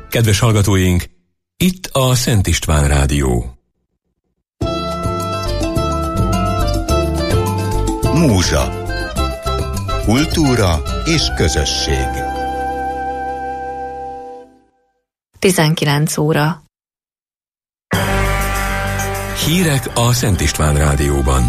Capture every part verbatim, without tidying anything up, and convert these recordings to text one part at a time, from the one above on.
Kedves hallgatóink, itt a Szent István Rádió. Múzsa. Kultúra és közösség. tizenkilenc óra. Hírek a Szent István Rádióban.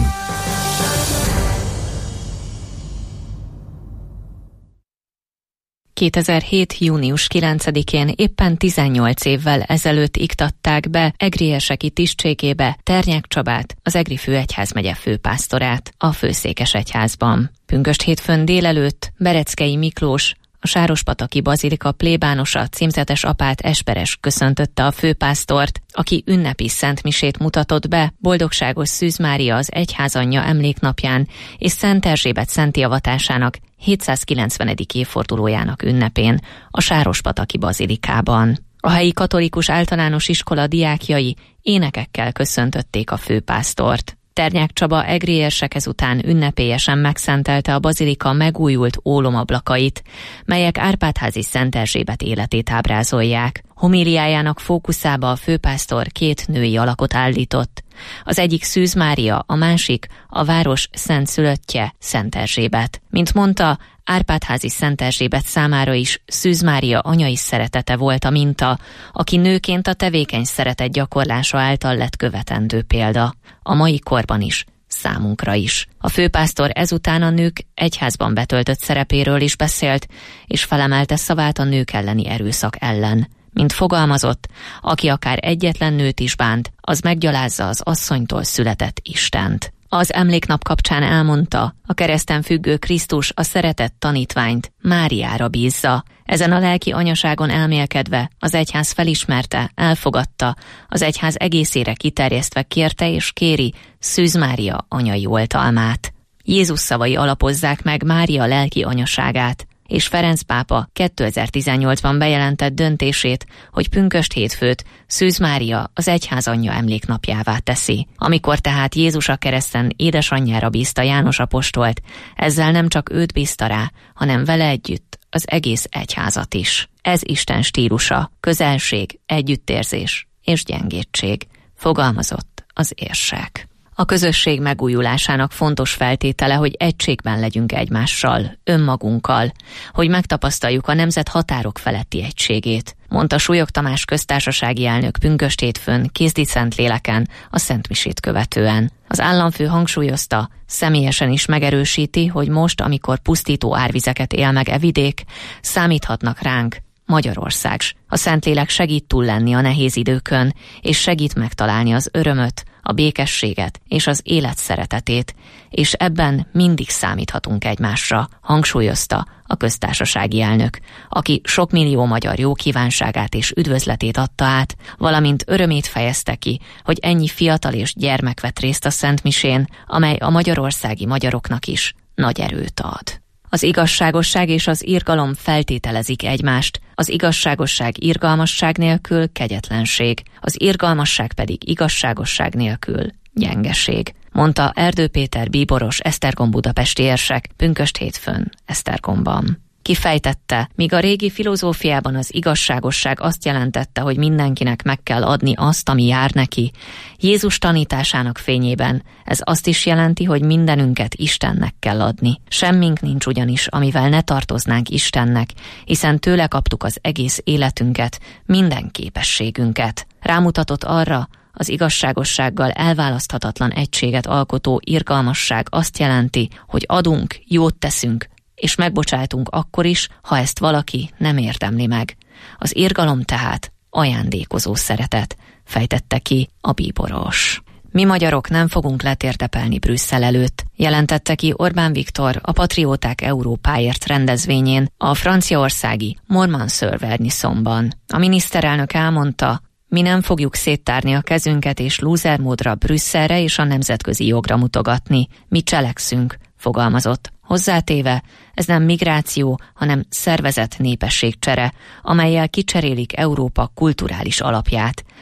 kétezer-hét. június kilencedikén éppen tizennyolc évvel ezelőtt iktatták be Egrierseki tisztségébe Ternyák Csabát, az Egri főegyházmegye főpásztorát a főszékesegyházban. Pünkösdhétfőn délelőtt Bereckei Miklós, a Sárospataki Bazilika plébánosa, címzetes apát Esperes köszöntötte a főpásztort, aki ünnepi szentmisét mutatott be Boldogságos Szűz Mária az egyházanyja emléknapján és Szent Erzsébet szenti avatásának hétszázkilencvenedik évfordulójának ünnepén a Sárospataki Bazilikában. A helyi katolikus általános iskola diákjai énekekkel köszöntötték a főpásztort. Ternyák Csaba Egriersek ezután ünnepélyesen megszentelte a bazilika megújult ólomablakait, melyek Árpád-házi Szent Erzsébet életét ábrázolják. Homíliájának fókuszába a főpásztor két női alakot állított. Az egyik Szűz Mária, a másik a város szentszülöttje, Szent Erzsébet. Mint mondta, Árpád-házi Szent Erzsébet számára is Szűz Mária anyai szeretete volt a minta, aki nőként a tevékeny szeretet gyakorlása által lett követendő példa. A mai korban is, számunkra is. A főpásztor ezután a nők egyházban betöltött szerepéről is beszélt, és felemelte szavát a nők elleni erőszak ellen. Mint fogalmazott, aki akár egyetlen nőt is bánt, az meggyalázza az asszonytól született Istent. Az emléknap kapcsán elmondta, a kereszten függő Krisztus a szeretett tanítványt Máriára bízza. Ezen a lelki anyaságon elmélkedve az egyház felismerte, elfogadta, az egyház egészére kiterjesztve kérte és kéri Szűz Mária anyai oltalmát. Jézus szavai alapozzák meg Mária lelki anyaságát, és Ferenc pápa kétezer-tizennyolcban bejelentett döntését, hogy pünkösdhétfőt Szűz Mária az egyház anyja emléknapjává teszi. Amikor tehát Jézus a kereszten édesanyjára bízta János apostolt, ezzel nem csak őt bízta rá, hanem vele együtt az egész egyházat is. Ez Isten stílusa, közelség, együttérzés és gyengétség, fogalmazott az érsek. A közösség megújulásának fontos feltétele, hogy egységben legyünk egymással, önmagunkkal, hogy megtapasztaljuk a nemzet határok feletti egységét, mondta Súlyog Tamás köztársasági elnök pünkösdhétfőn Kézdi Szentléleken a szentmisét követően. Az államfő hangsúlyozta, személyesen is megerősíti, hogy most, amikor pusztító árvizeket él meg e vidék, számíthatnak ránk, Magyarország. A Szentlélek segít túl lenni a nehéz időkön, és segít megtalálni az örömöt, a békességet és az élet szeretetét, és ebben mindig számíthatunk egymásra, hangsúlyozta a köztársasági elnök, aki sok millió magyar jó kívánságát és üdvözletét adta át, valamint örömét fejezte ki, hogy ennyi fiatal és gyermek vett részt a szentmisén, amely a magyarországi magyaroknak is nagy erőt ad. Az igazságosság és az irgalom feltételezik egymást, az igazságosság irgalmasság nélkül kegyetlenség, az irgalmasság pedig igazságosság nélkül gyengeség, mondta Erdő Péter bíboros Esztergom budapesti érsek pünkösdhétfőn Esztergomban. Kifejtette, míg a régi filozófiában az igazságosság azt jelentette, hogy mindenkinek meg kell adni azt, ami jár neki, Jézus tanításának fényében ez azt is jelenti, hogy mindenünket Istennek kell adni. Semmink nincs ugyanis, amivel ne tartoznánk Istennek, hiszen tőle kaptuk az egész életünket, minden képességünket. Rámutatott arra, az igazságossággal elválaszthatatlan egységet alkotó irgalmasság azt jelenti, hogy adunk, jót teszünk, és megbocsátunk akkor is, ha ezt valaki nem érdemli meg. Az irgalom tehát ajándékozó szeretet, fejtette ki a bíboros. Mi magyarok nem fogunk letérdepelni Brüsszel előtt, jelentette ki Orbán Viktor a Patrióták Európáért rendezvényén a franciaországi Mormant-sur-Vernissonban. A miniszterelnök elmondta, mi nem fogjuk széttárni a kezünket és lúzermódra Brüsszelre és a nemzetközi jogra mutogatni. Mi cselekszünk, fogalmazott. Hozzátéve, ez nem migráció, hanem szervezett népességcsere, amellyel kicserélik Európa kulturális alapját,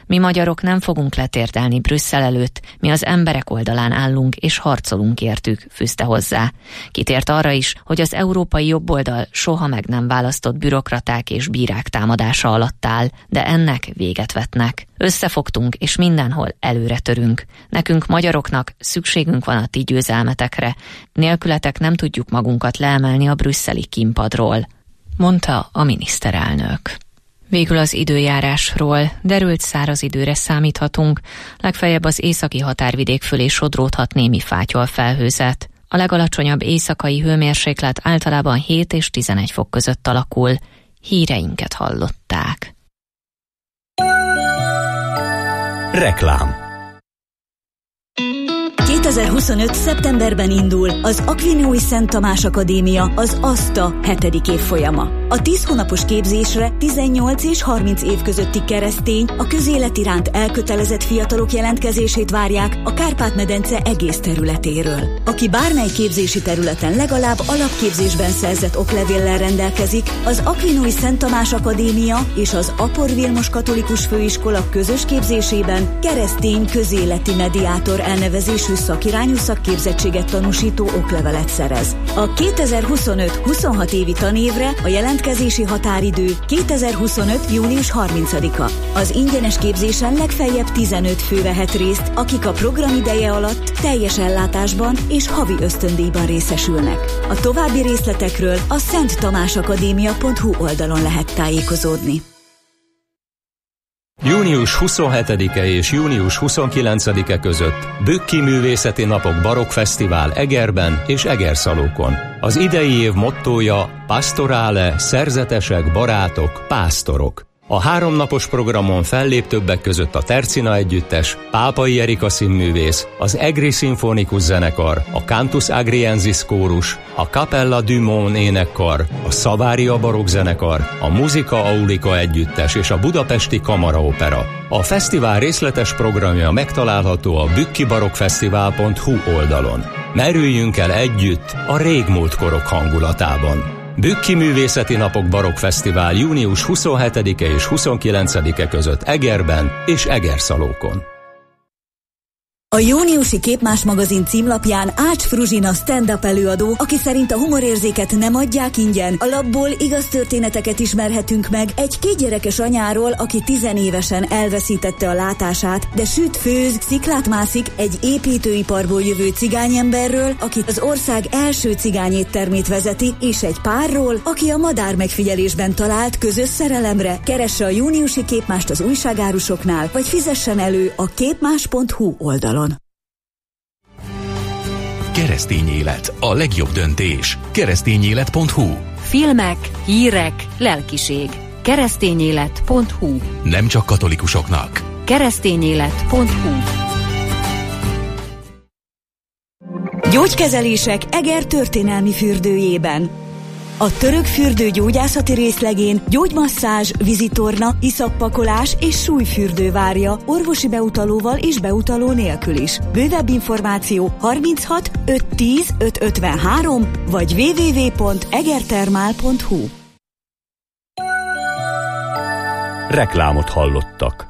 Mi magyarok nem fogunk letérdelni Brüsszel előtt, mi az emberek oldalán állunk és harcolunk értük, fűzte hozzá. Kitért arra is, hogy az európai jobboldal soha meg nem választott bürokraták és bírák támadása alatt áll, de ennek véget vetnek. Összefogtunk és mindenhol előre törünk. Nekünk magyaroknak szükségünk van a ti győzelmetekre, nélkületek nem tudjuk magunkat leemelni a brüsszeli kínpadról, mondta a miniszterelnök. Végül az időjárásról. Derült száraz időre számíthatunk, legfeljebb az északi határvidék fölé sodródhat némi fátyol felhőzet. A legalacsonyabb éjszakai hőmérséklet általában hét és tizenegy fok között alakul. Híreinket hallották. Reklám. kétezer-huszonöt. szeptemberben indul az Akvinói Szent Tamás Akadémia, az ASTA hetedik évfolyama. A tíz hónapos képzésre tizennyolc és harminc év közötti keresztény, a közélet iránt elkötelezett fiatalok jelentkezését várják a Kárpát-medence egész területéről. Aki bármely képzési területen legalább alapképzésben szerzett oklevéllel rendelkezik, az Akvinói Szent Tamás Akadémia és az Apor Vilmos Katolikus Főiskola közös képzésében keresztény közéleti mediátor elnevezésű szakirányú szakképzettséget tanúsító oklevelet szerez. A kétezer-huszonöt huszonhat évi tanévre a jelentkezési határidő kétezer-huszonöt. június harmincadika. Az ingyenes képzésen legfeljebb tizenöt fő vehet részt, akik a program ideje alatt teljes ellátásban és havi ösztöndíjban részesülnek. A további részletekről a szenttamásakadémia pont hu oldalon lehet tájékozódni. június huszonhetedike és június huszonkilencedike között Bükki Művészeti Napok Barokkfesztivál Egerben és Egerszalókon. Az idei év mottója Pastorale, szerzetesek, barátok, pásztorok. A háromnapos programon fellép többek között a Tercina Együttes, Pápai Erika színművész, az Egri Szimfonikus Zenekar, a Cantus Agriensis Kórus, a Capella du Mon énekkar, a Szavária Barokk Zenekar, a Musica Aulica Együttes és a Budapesti Kamaraopera. A fesztivál részletes programja megtalálható a bükkibarokkfesztivál pont hu oldalon. Merüljünk el együtt a régmúlt korok hangulatában. Bükki Művészeti Napok Barokkfesztivál június huszonhetedike és huszonkilencedike között Egerben és Egerszalókon. A júniusi Képmás magazin címlapján Ács Fruzsina stand-up előadó, aki szerint a humorérzéket nem adják ingyen. A lapból igaz történeteket ismerhetünk meg egy kétgyerekes anyáról, aki tizenévesen elveszítette a látását, de süt, főz, sziklát mászik, egy építőiparból jövő cigányemberről, aki az ország első cigányéttermét vezeti, és egy párról, aki a madár megfigyelésben talált közös szerelemre. Keresse a júniusi Képmást az újságárusoknál, vagy fizessen elő a képmás pont hu oldalon. Keresztény élet, a legjobb döntés. keresztényélet pont hu. Filmek, hírek, lelkiség. keresztényélet pont hu. Nem csak katolikusoknak. keresztényélet pont hu. Gyógykezelések Eger történelmi fürdőjében. A török fürdő gyógyászati részlegén gyógymasszázs, vizitorna, iszappakolás és súlyfürdő várja orvosi beutalóval és beutaló nélkül is. Bővebb információ harminchat ötszáz tíz ötszázötvenhárom vagy double-u double-u double-u pont egertermál pont hu. Reklámot hallottak.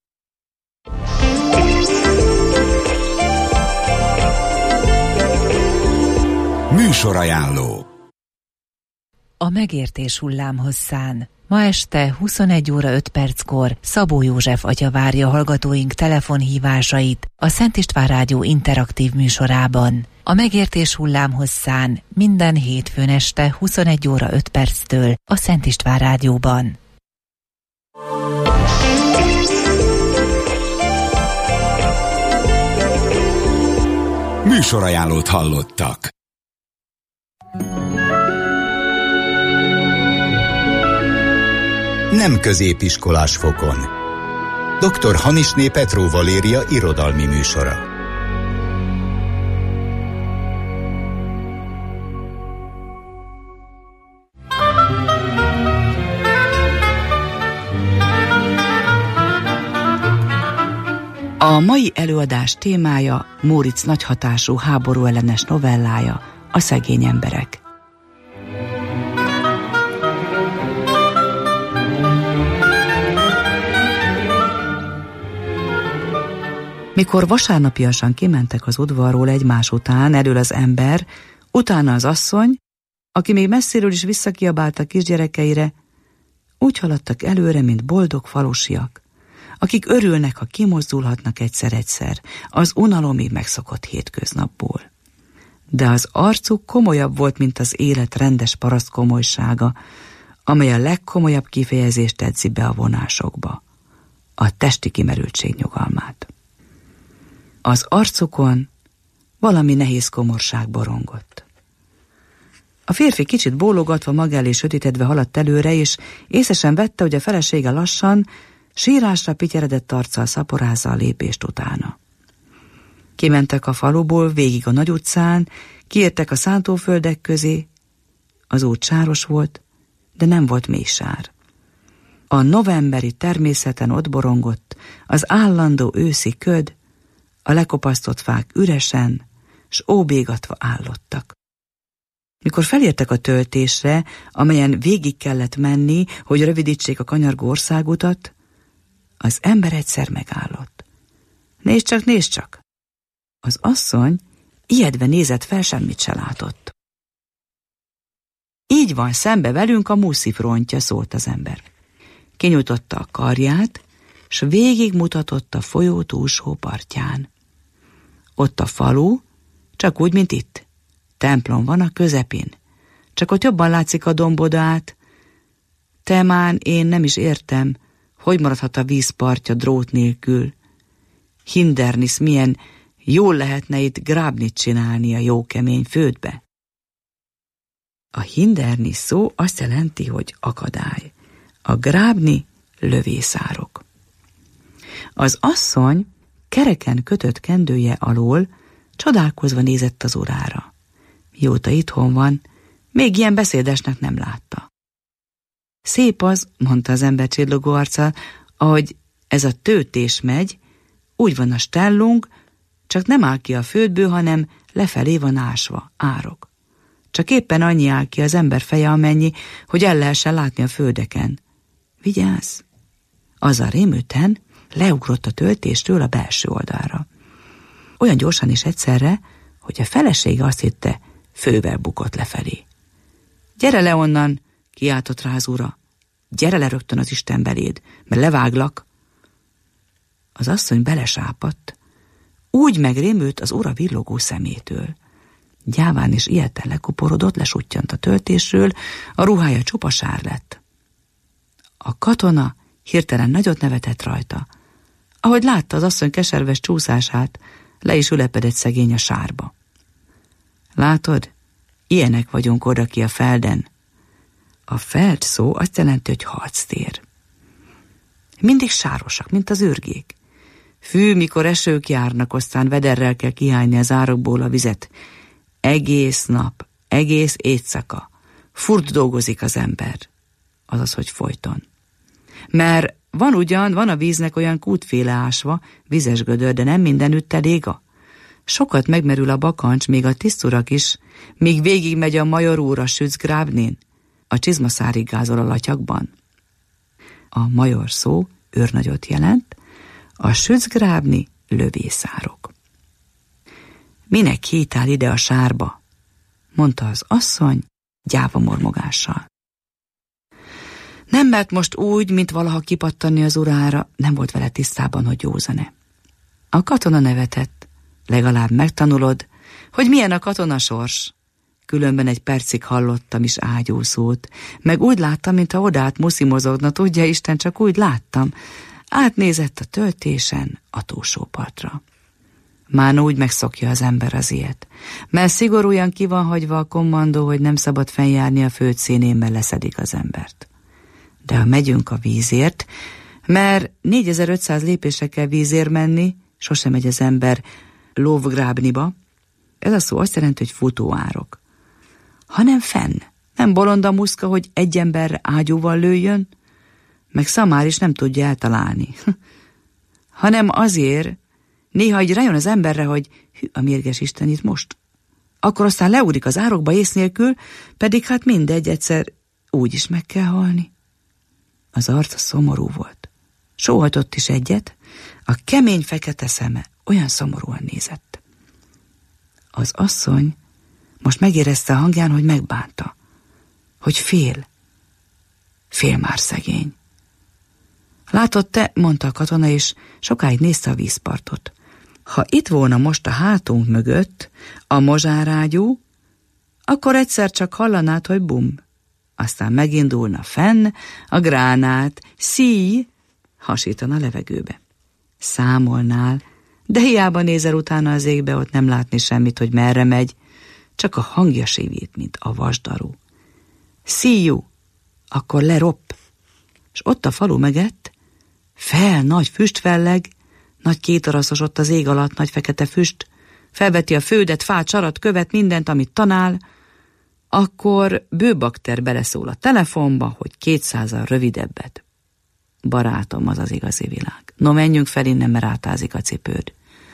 Műsorajánló. A megértés hullámhosszán. Ma este huszonegy óra öt perckor Szabó József atya várja hallgatóink telefonhívásait a Szent István Rádió interaktív műsorában. A megértés hullámhosszán minden hétfőn este huszonegy óra öt perctől a Szent István Rádióban. Műsorajánlót hallottak. Nem középiskolás fokon. doktor Hanisné Petró Valéria irodalmi műsora. A mai előadás témája Móricz nagyhatású háborúellenes novellája, A szegény emberek. Mikor vasárnapiasan kimentek az udvarról egymás után, elől az ember, utána az asszony, aki még messziről is visszakiabált a kisgyerekeire, úgy haladtak előre, mint boldog falusiak, akik örülnek, ha kimozdulhatnak egyszer-egyszer az unalomig megszokott hétköznapból. De az arcuk komolyabb volt, mint az élet rendes paraszt komolysága, amely a legkomolyabb kifejezést edzi be a vonásokba, a testi kimerültség nyugalmát. Az arcukon valami nehéz komorság borongott. A férfi kicsit bólogatva maga elé sötétedve haladt előre, és észesen vette, hogy a felesége lassan, sírásra pityeredett arccal szaporázza a lépést utána. Kimentek a faluból, végig a nagy utcán, kiértek a szántóföldek közé. Az út sáros volt, de nem volt mély sár. A novemberi természeten ott borongott az állandó őszi köd, a lekopasztott fák üresen, s óbégatva állottak. Mikor felértek a töltésre, amelyen végig kellett menni, hogy rövidítsék a kanyargó országutat, az ember egyszer megállott. Nézd csak, nézd csak! Az asszony ijedve nézett fel, semmit se látott. Így van szembe velünk a Muszi frontja, szólt az ember. Kinyújtotta a karját, s végigmutatott a folyó túlsó partján. Ott a falu, csak úgy, mint itt. Templom van a közepén. Csak ott jobban látszik a domboda át. Temán én nem is értem, hogy maradhat a vízpartja drót nélkül. Hindernis, milyen jól lehetne itt grábnit csinálni a jó kemény földbe. A hindernis szó azt jelenti, hogy akadály. A grábni lövészárok. Az asszony kereken kötött kendője alól csodálkozva nézett az urára. Mióta itthon van, még ilyen beszédesnek nem látta. Szép az, mondta az ember csillogó arccal, ahogy ez a töltés megy, úgy van a stellunk, csak nem áll ki a földből, hanem lefelé van ásva, árok. Csak éppen annyi áll ki az ember feje, amennyi, hogy el lehessen látni a földeken. Vigyázz! Az a rémülten leugrott a töltéstől a belső oldalra. Olyan gyorsan is egyszerre, hogy a felesége azt hitte, fővel bukott lefelé. Gyere le onnan, kiáltott rá az ura. Gyere le rögtön az Isten beléd, mert leváglak. Az asszony belesápadt, úgy megrémült az ura villogó szemétől. Gyáván és ilyetten lekuporodott, lesuttyant a töltésről, a ruhája csupa sár lett. A katona hirtelen nagyot nevetett rajta. Ahogy látta az asszony keserves csúszását, le is ülepedett szegény a sárba. Látod, ilyenek vagyunk odaki a felden. A feld szó azt jelenti, hogy harctér. Mindig sárosak, mint az ürgék. Fű, mikor esők járnak, aztán vederrel kell kihányni az árokból a vizet. Egész nap, egész éjszaka. Furt dolgozik az ember. Azaz, hogy folyton. Mert van ugyan, van a víznek olyan kútféle ásva, vizes gödör, de nem mindenütt elég a. Sokat megmerül a bakancs, még a tiszturak is, míg végig megy a major úr a Schützgrabnén, a csizmaszárig gázol a latyakban. A major szó őrnagyot jelent, a Schützgrabni lövészárok. Minek hítál ide a sárba? Mondta az asszony gyáva mormogással. Nem mert most úgy, mint valaha kipattanni az urára, nem volt vele tisztában, hogy józan-e. A katona nevetett. Legalább megtanulod, hogy milyen a katona sors. Különben egy percig hallottam is ágyúszót, meg úgy láttam, mintha odát muszi mozogna, tudja Isten, csak úgy láttam. Átnézett a töltésen a túlsó partra. Már úgy megszokja az ember az ilyet, mert szigorúan ki van hagyva a kommandó, hogy nem szabad fennjárni a földszínén, mert leszedik az embert. De ha megyünk a vízért, mert négyezer-ötszáz lépésre kell vízért menni, sosem megy az ember Lovgrábniba, ez a szó azt jelenti, hogy futóárok. Hanem fenn, nem bolond a muszka, hogy egy ember ágyúval lőjön, meg szamár is nem tudja eltalálni. Hanem azért, néha így rájön az emberre, hogy hű, a mérges Isten itt most. Akkor aztán leugrik az árokba ész nélkül, pedig hát mindegy, egyszer úgy is meg kell halni. Az arca szomorú volt. Sóhajtott is egyet, a kemény fekete szeme olyan szomorúan nézett. Az asszony most megérezte a hangján, hogy megbánta, hogy fél. Fél már szegény. Látod te, mondta a katona, és sokáig nézte a vízpartot. Ha itt volna most a hátunk mögött a mozsárágyú, akkor egyszer csak hallanád, hogy bum. Aztán megindulna fenn a gránát, szíj, hasítana a levegőbe. Számolnál, de hiába nézel utána az égbe, ott nem látni semmit, hogy merre megy, csak a hangja sivít, mint a vasdarú. Szíjú, akkor leropp, és ott a falu megett, fel, nagy füstfelleg, nagy kétaraszos ott az ég alatt, nagy fekete füst, felveti a földet, fát, sarat, követ, mindent, amit tanál, akkor bőbakter beleszól a telefonba, hogy kétszázal rövidebbet. Barátom, az az igazi világ. No, menjünk fel innen, mert átázik a cipőd.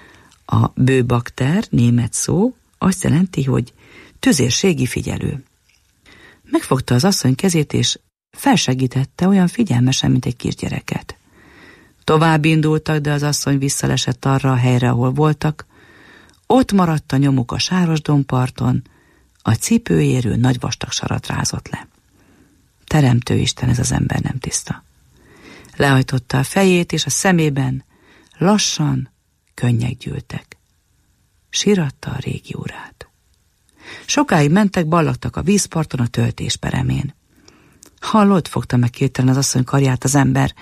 A bőbakter, német szó, azt jelenti, hogy tüzérségi figyelő. Megfogta az asszony kezét, és felsegítette olyan figyelmesen, mint egy kisgyereket. Tovább indultak, de az asszony visszalesett arra a helyre, ahol voltak. Ott maradt a nyomuk a sáros domparton, a cipőjéről nagy vastag sarat rázott le. Teremtő Isten, ez az ember nem tiszta. Lehajtotta a fejét, és a szemében lassan könnyek gyűltek. Síratta a régi urát. Sokáig mentek, ballagtak a vízparton a töltés peremén. Hallod, fogta meg kételen az asszony karját az ember.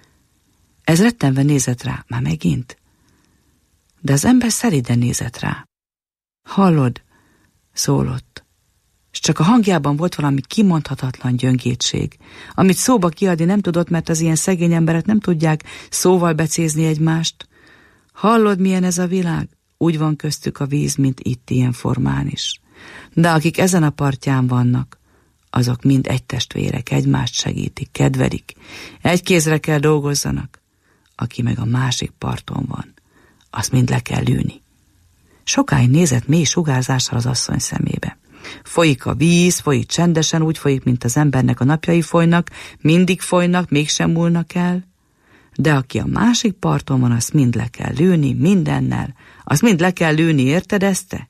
Ez rettenve nézett rá, már megint. De az ember szelíden nézett rá. Hallod, szólott, és csak a hangjában volt valami kimondhatatlan gyöngétség, amit szóba kiadni nem tudott, mert az ilyen szegény emberek nem tudják szóval becézni egymást. Hallod, milyen ez a világ? Úgy van köztük a víz, mint itt ilyen formán is. De akik ezen a partján vannak, azok mind egy testvérek, egymást segítik, kedvelik, egy kézre kell dolgozzanak. Aki meg a másik parton van, azt mind le kell lőni. Sokáig nézett mély sugárzással az asszony szemébe. Folyik a víz, folyik csendesen, úgy folyik, mint az embernek a napjai folynak, mindig folynak, mégsem múlnak el. De aki a másik parton van, azt mind le kell lőni, mindennel. Azt mind le kell lőni, érted ezt te?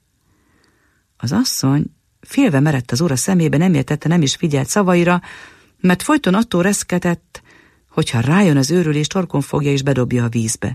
Az asszony félve merett az ura szemébe, nem értette, nem is figyelt szavaira, mert folyton attól reszketett, hogyha rájön az őrülés, torkon fogja és bedobja a vízbe.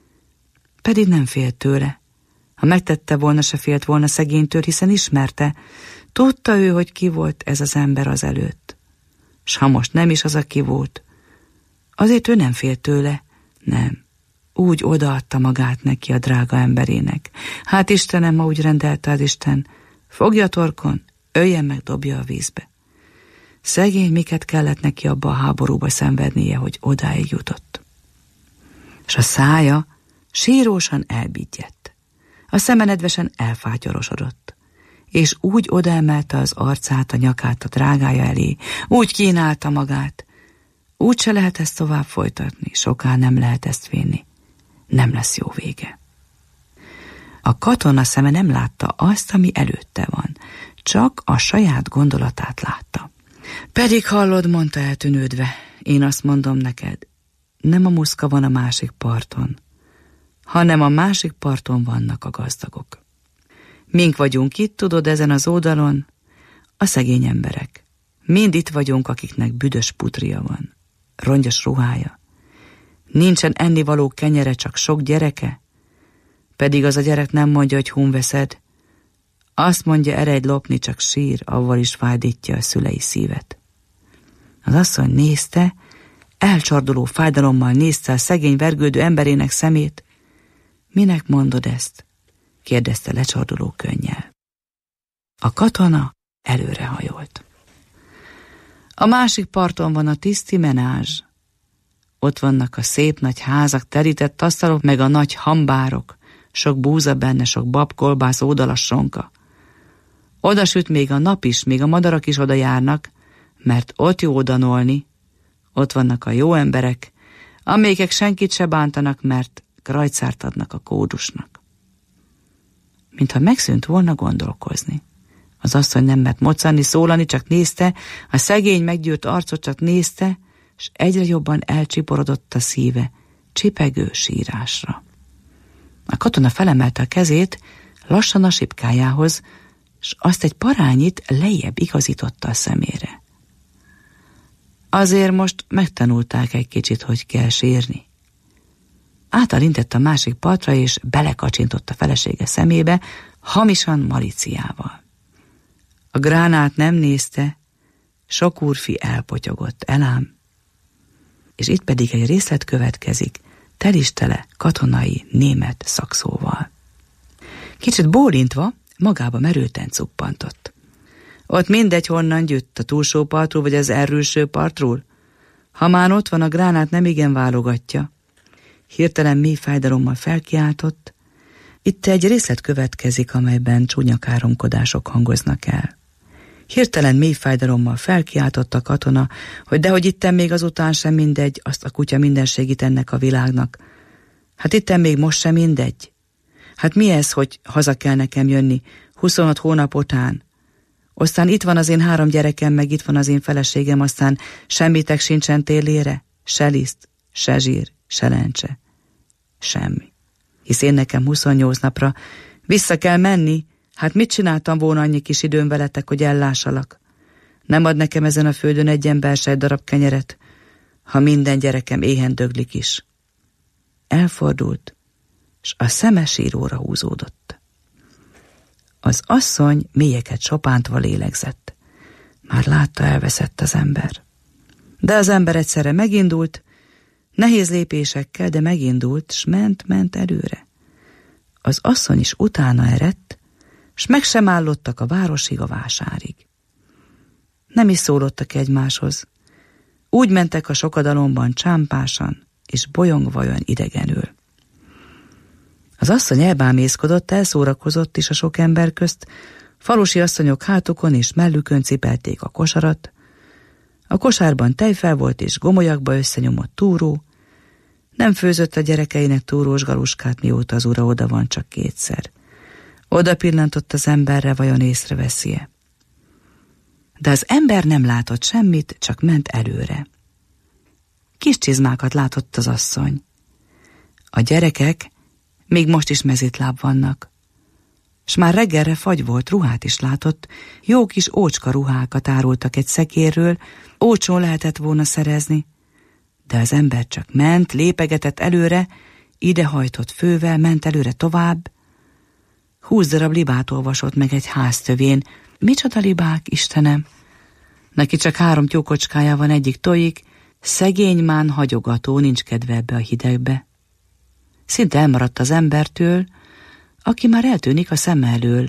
Pedig nem félt tőle. Ha megtette volna, se félt volna szegénytől, hiszen ismerte. Tudta ő, hogy ki volt ez az ember az előtt. S ha most nem is az, aki volt, azért ő nem félt tőle, nem. Úgy odaadta magát neki, a drága emberének. Hát Istenem, ma úgy rendelte az Isten, fogja a torkon, öljen meg, dobja a vízbe. Szegény, miket kellett neki abba a háborúba szenvednie, hogy odáig jutott. És a szája sírósan elbigyedt. A szeme nedvesen elfátyorosodott, és úgy odaemelte az arcát, a nyakát a drágája elé, úgy kínálta magát. Úgy se lehet ezt tovább folytatni, soká nem lehet ezt vinni. Nem lesz jó vége. A katona szeme nem látta azt, ami előtte van, csak a saját gondolatát látta. Pedig hallod, mondta eltűnődve, én azt mondom neked, nem a muszka van a másik parton, hanem a másik parton vannak a gazdagok. Mink vagyunk itt, tudod, ezen az oldalon, a szegény emberek. Mind itt vagyunk, akiknek büdös putria van, rongyos ruhája. Nincsen ennivaló kenyere, csak sok gyereke, pedig az a gyerek nem mondja, hogy hun veszed. Azt mondja, eredj lopni, csak sír, avval is fájdítja a szülei szívet. Az asszony nézte, elcsorduló fájdalommal nézte a szegény vergődő emberének szemét. Minek mondod ezt? Kérdezte lecsorduló könnyel. A katona előrehajolt. A másik parton van a tiszti menázs. Ott vannak a szép nagy házak, terített asztalok, meg a nagy hambárok, sok búza benne, sok bab, kolbász, ódalas sonka. Oda süt még a nap is, még a madarak is oda járnak, mert ott jó odanolni. Ott vannak a jó emberek, amelyek senkit se bántanak, mert krajcárt adnak a kódusnak. Mintha megszűnt volna gondolkozni. Az asszony nem mert moccani, szólani, csak nézte, a szegény meggyűrt arcot csak nézte, és egyre jobban elcsiporodott a szíve, csipegő sírásra. A katona felemelte a kezét lassan a sipkájához, s azt egy parányit lejjebb igazította a szemére. Azért most megtanulták egy kicsit, hogy kell sírni. Átalintett a másik partra, és belekacsintott a felesége szemébe, hamisan malíciával. A gránát nem nézte, sok úrfi elpotyogott, elám. És itt pedig egy részlet következik, telistele katonai német szakszóval. Kicsit bólintva, magába merülten cuppantott. Ott mindegy, honnan gyűjt, a túlsó partról vagy az erőső partról. Ha már ott van, a gránát nem igen válogatja. Hirtelen mély fájdalommal felkiáltott. Itt egy részlet következik, amelyben csúnya káromkodások hangoznak el. Hirtelen mély fájdalommal felkiáltott a katona, hogy dehogy itten még azután sem mindegy, azt a kutya minden segít ennek a világnak. Hát itten még most sem mindegy. Hát mi ez, hogy haza kell nekem jönni, huszonhat hónap után? Aztán itt van az én három gyerekem, meg itt van az én feleségem, aztán semmitek sincsen télére, se liszt, se zsír, se lencse. Semmi. Hisz én nekem huszonnyolc napra vissza kell menni, hát mit csináltam volna annyi kis időn veletek, hogy ellássalak? Nem ad nekem ezen a földön egy ember se egy darab kenyeret, ha minden gyerekem éhen döglik is. Elfordult, s a szeme síróra húzódott. Az asszony mélyeket sopántva lélegzett. Már látta, elveszett az ember. De az ember egyszerre megindult, nehéz lépésekkel, de megindult, s ment-ment előre. Az asszony is utána eredt, s meg sem állottak a városig, a vásárig. Nem is szólottak egymáshoz. Úgy mentek a sokadalomban csámpásan, és bolyongva olyan idegenül. Az asszony elbámészkodott, elszórakozott is a sok ember közt, falusi asszonyok hátukon és mellükön cipelték a kosarat, a kosárban tejfel volt és gomolyakba összenyomott túró, nem főzött a gyerekeinek túrós galuskát, mióta az ura oda van csak kétszer. Oda pillantott az emberre, vajon észreveszi-e. De az ember nem látott semmit, csak ment előre. Kis csizmákat látott az asszony. A gyerekek még most is mezitláb vannak. S már reggelre fagy volt, ruhát is látott, jó kis ócska ruhákat árultak egy szekérről, ócsón lehetett volna szerezni. De az ember csak ment, lépegetett előre, idehajtott fővel, ment előre tovább. Húsz darab libát olvasott meg egy háztövén. Micsoda libák, Istenem! Neki csak három tyúkocskája van, egyik tojik, szegény mán hagyogató, nincs kedve ebbe a hidegbe. Szinte elmaradt az embertől, aki már eltűnik a szem elől.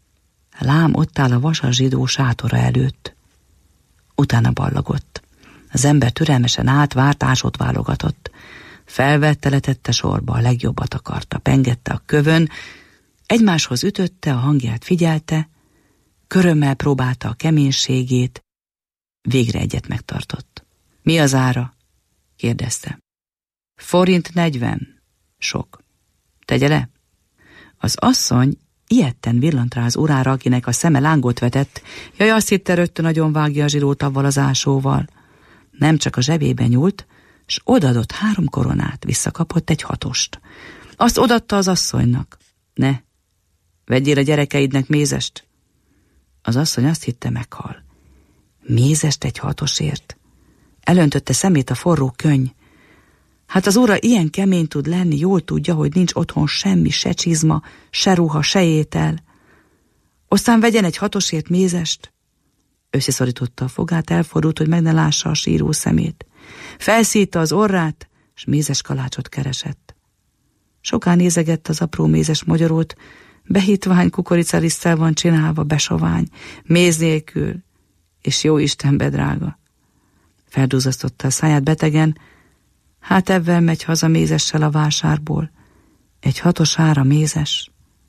Lám ott áll a vasas zsidó sátora előtt. Utána ballagott. Az ember türelmesen átvárt, ásot válogatott. Felvette, letette sorba, a legjobbat akarta, pengette a kövön, egymáshoz ütötte, a hangját figyelte, körömmel próbálta a keménységét, végre egyet megtartott. Mi az ára? Kérdezte. Forint negyven. Sok. Tegye le. Az asszony ijedten villant rá az urára, akinek a szeme lángot vetett. Jaj, azt hitte, rögtön nagyon vágja a zsirót avval az ásóval. Nem csak a zsebébe nyúlt, s odaadott három koronát, visszakapott egy hatost. Azt odaadta az asszonynak. Ne, vegyél a gyerekeidnek mézest. Az asszony azt hitte, meghal. Mézest egy hatosért? Elöntötte szemét a forró könny. Hát az ura ilyen kemény tud lenni, jól tudja, hogy nincs otthon semmi, se csizma, se ruha, se étel. Aztán vegyen egy hatosért mézest. Összeszorította a fogát, elfordult, hogy meg ne lássa a síró szemét. Felszítta az orrát, s mézes kalácsot keresett. Soká nézegett az apró mézes magyarót, behitvány kukoricaliszttel van csinálva, besovány, méz nélkül, és jó Istenbe drága. Feldúzasztotta a száját betegen, hát ebben megy haza mézessel a vásárból. Egy hatos ára mézes.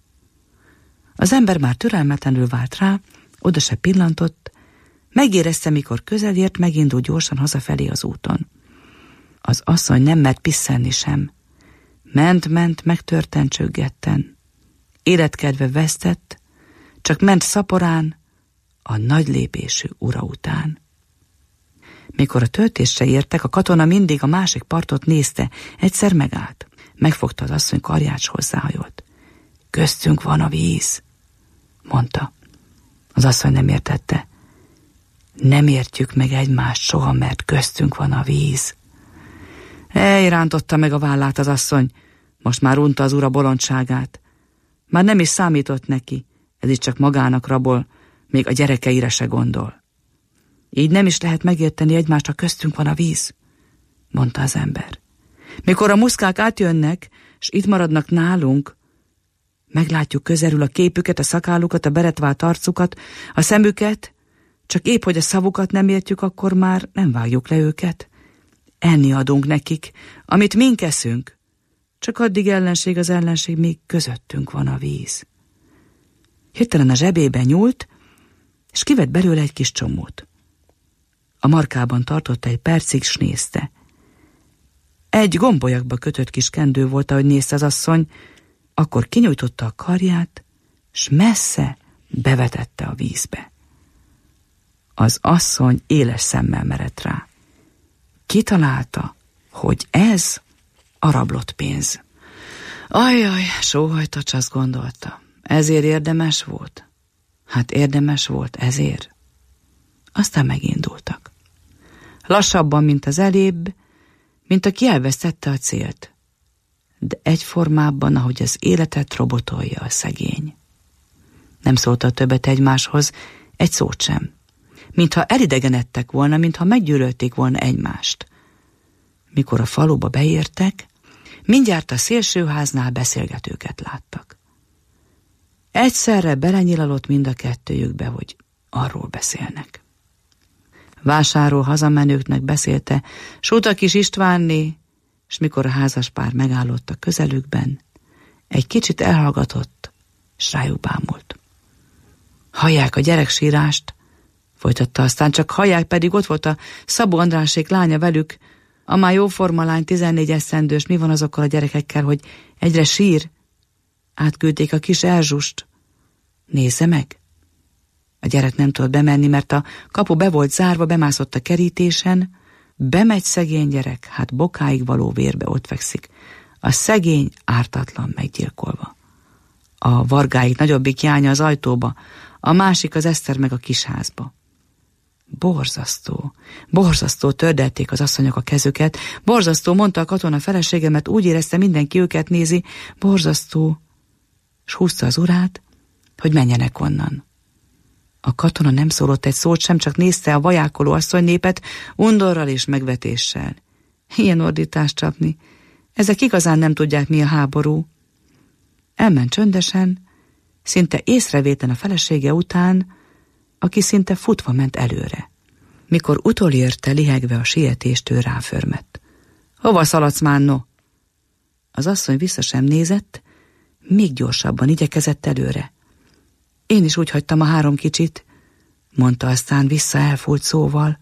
Az ember már türelmetlenül vált rá, oda se pillantott, megérezte, mikor közelért, megindult gyorsan hazafelé az úton. Az asszony nem mert pisszenni sem. Ment-ment, megtörten, csöggetten. Életkedve vesztett, csak ment szaporán, a nagy lépésű ura után. Mikor a töltésre értek, a katona mindig a másik partot nézte, egyszer megállt. Megfogta az asszony karját, s hozzáhajolt. Köztünk van a víz, mondta. Az asszony nem értette. Nem értjük meg egymást soha, mert köztünk van a víz. Ej, rántotta meg a vállát az asszony. Most már unta az ura bolondságát. Már nem is számított neki, ez is csak magának rabol, még a gyerekeire se gondol. Így nem is lehet megérteni egymást, ha köztünk van a víz, mondta az ember. Mikor a muszkák átjönnek, s itt maradnak nálunk, meglátjuk közelül a képüket, a szakállukat, a beretvált arcukat, a szemüket, csak épp, hogy a szavukat nem értjük, akkor már nem vágjuk le őket. Enni adunk nekik, amit mink eszünk. Csak addig ellenség az ellenség, míg közöttünk van a víz. Hirtelen a zsebébe nyúlt, és kivett belőle egy kis csomót. A markában tartotta egy percig, s nézte. Egy gombolyagba kötött kis kendő volt, ahogy nézte az asszony, akkor kinyújtotta a karját, s messze bevetette a vízbe. Az asszony éles szemmel merett rá. Kitalálta, hogy ez a rablott pénz. Ajjaj, sóhajtacs, azt gondolta. Ezért érdemes volt? Hát érdemes volt ezért. Aztán megindultak. Lassabban, mint az elébb, mint aki elvesztette a célt, de egyformábban, ahogy az életet robotolja a szegény. Nem szóltak többet egymáshoz, egy szót sem. Mintha elidegenedtek volna, mintha meggyűlölték volna egymást. Mikor a faluba beértek, mindjárt a szélsőháznál beszélgetőket láttak. Egyszerre belenyilalott mind a kettőjükbe, hogy arról beszélnek. Vásárról hazamenőknek beszélte Suta kis Istvánné, és mikor a házaspár megállott a közelükben, egy kicsit elhallgatott, s rájuk bámult. Hallják a gyereksírást, folytatta, aztán csak hallják, pedig ott volt a Szabó Andrásék lánya velük, a már jóforma lány, tizennégy eszendős, mi van azokkal a gyerekekkel, hogy egyre sír? Átküldték a kis Erzsust. Nézze meg! A gyerek nem tudott bemenni, mert a kapu be volt zárva, bemászott a kerítésen, bemegy szegény gyerek, hát bokáig való vérbe ott fekszik. A szegény ártatlan meggyilkolva. A Vargáik nagyobbik jánya az ajtóba, a másik az Eszter meg a kisházba. Borzasztó, borzasztó, tördelték az asszonyok a kezüket, borzasztó, mondta a katona felesége, mert úgy érezte, mindenki őket nézi, borzasztó, s húzta az urát, hogy menjenek onnan. A katona nem szólott egy szót sem, csak nézte a vajákoló asszonynépet undorral és megvetéssel. Ilyen ordítást csapni, ezek igazán nem tudják, mi a háború. Elment csöndesen, szinte észrevétlen a felesége után, aki szinte futva ment előre. Mikor utolérte, lihegve a sietéstől ráförmett. Hova szaladsz már, no? Az asszony vissza sem nézett, még gyorsabban igyekezett előre. Én is úgy hagytam a három kicsit, mondta, aztán vissza elfújt szóval.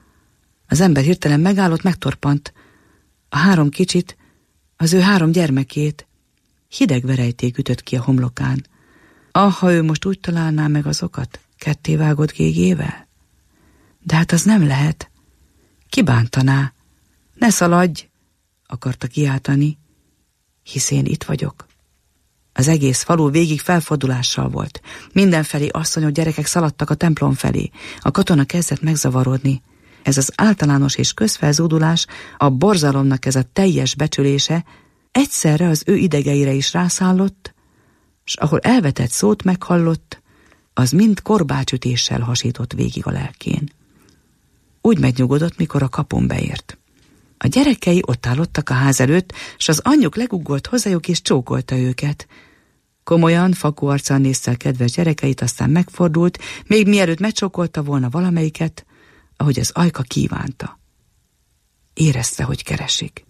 Az ember hirtelen megállott, megtorpant. A három kicsit, az ő három gyermekét. Hideg verejték ütött ki a homlokán. Ah, ha ő most úgy találná meg azokat, kettévágott gégével? De hát az nem lehet. Kibántaná. Ne szaladj, akarta kiáltani, hisz én itt vagyok. Az egész falu végig felfordulással volt. Mindenfelé asszonyok, gyerekek szaladtak a templom felé. A katona kezdett megzavarodni. Ez az általános és közfelzúdulás, a borzalomnak ez a teljes becsülése egyszerre az ő idegeire is rászállott, s ahol elvetett szót meghallott, az mind korbácsütéssel hasított végig a lelkén. Úgy megnyugodott, mikor a kapun beért. A gyerekei ott állottak a ház előtt, s az anyjuk leguggolt hozzájuk és csókolta őket. Komolyan, fakó arccal nézte a kedves gyerekeit, aztán megfordult, még mielőtt megcsókolta volna valamelyiket, ahogy az ajka kívánta. Érezte, hogy keresik.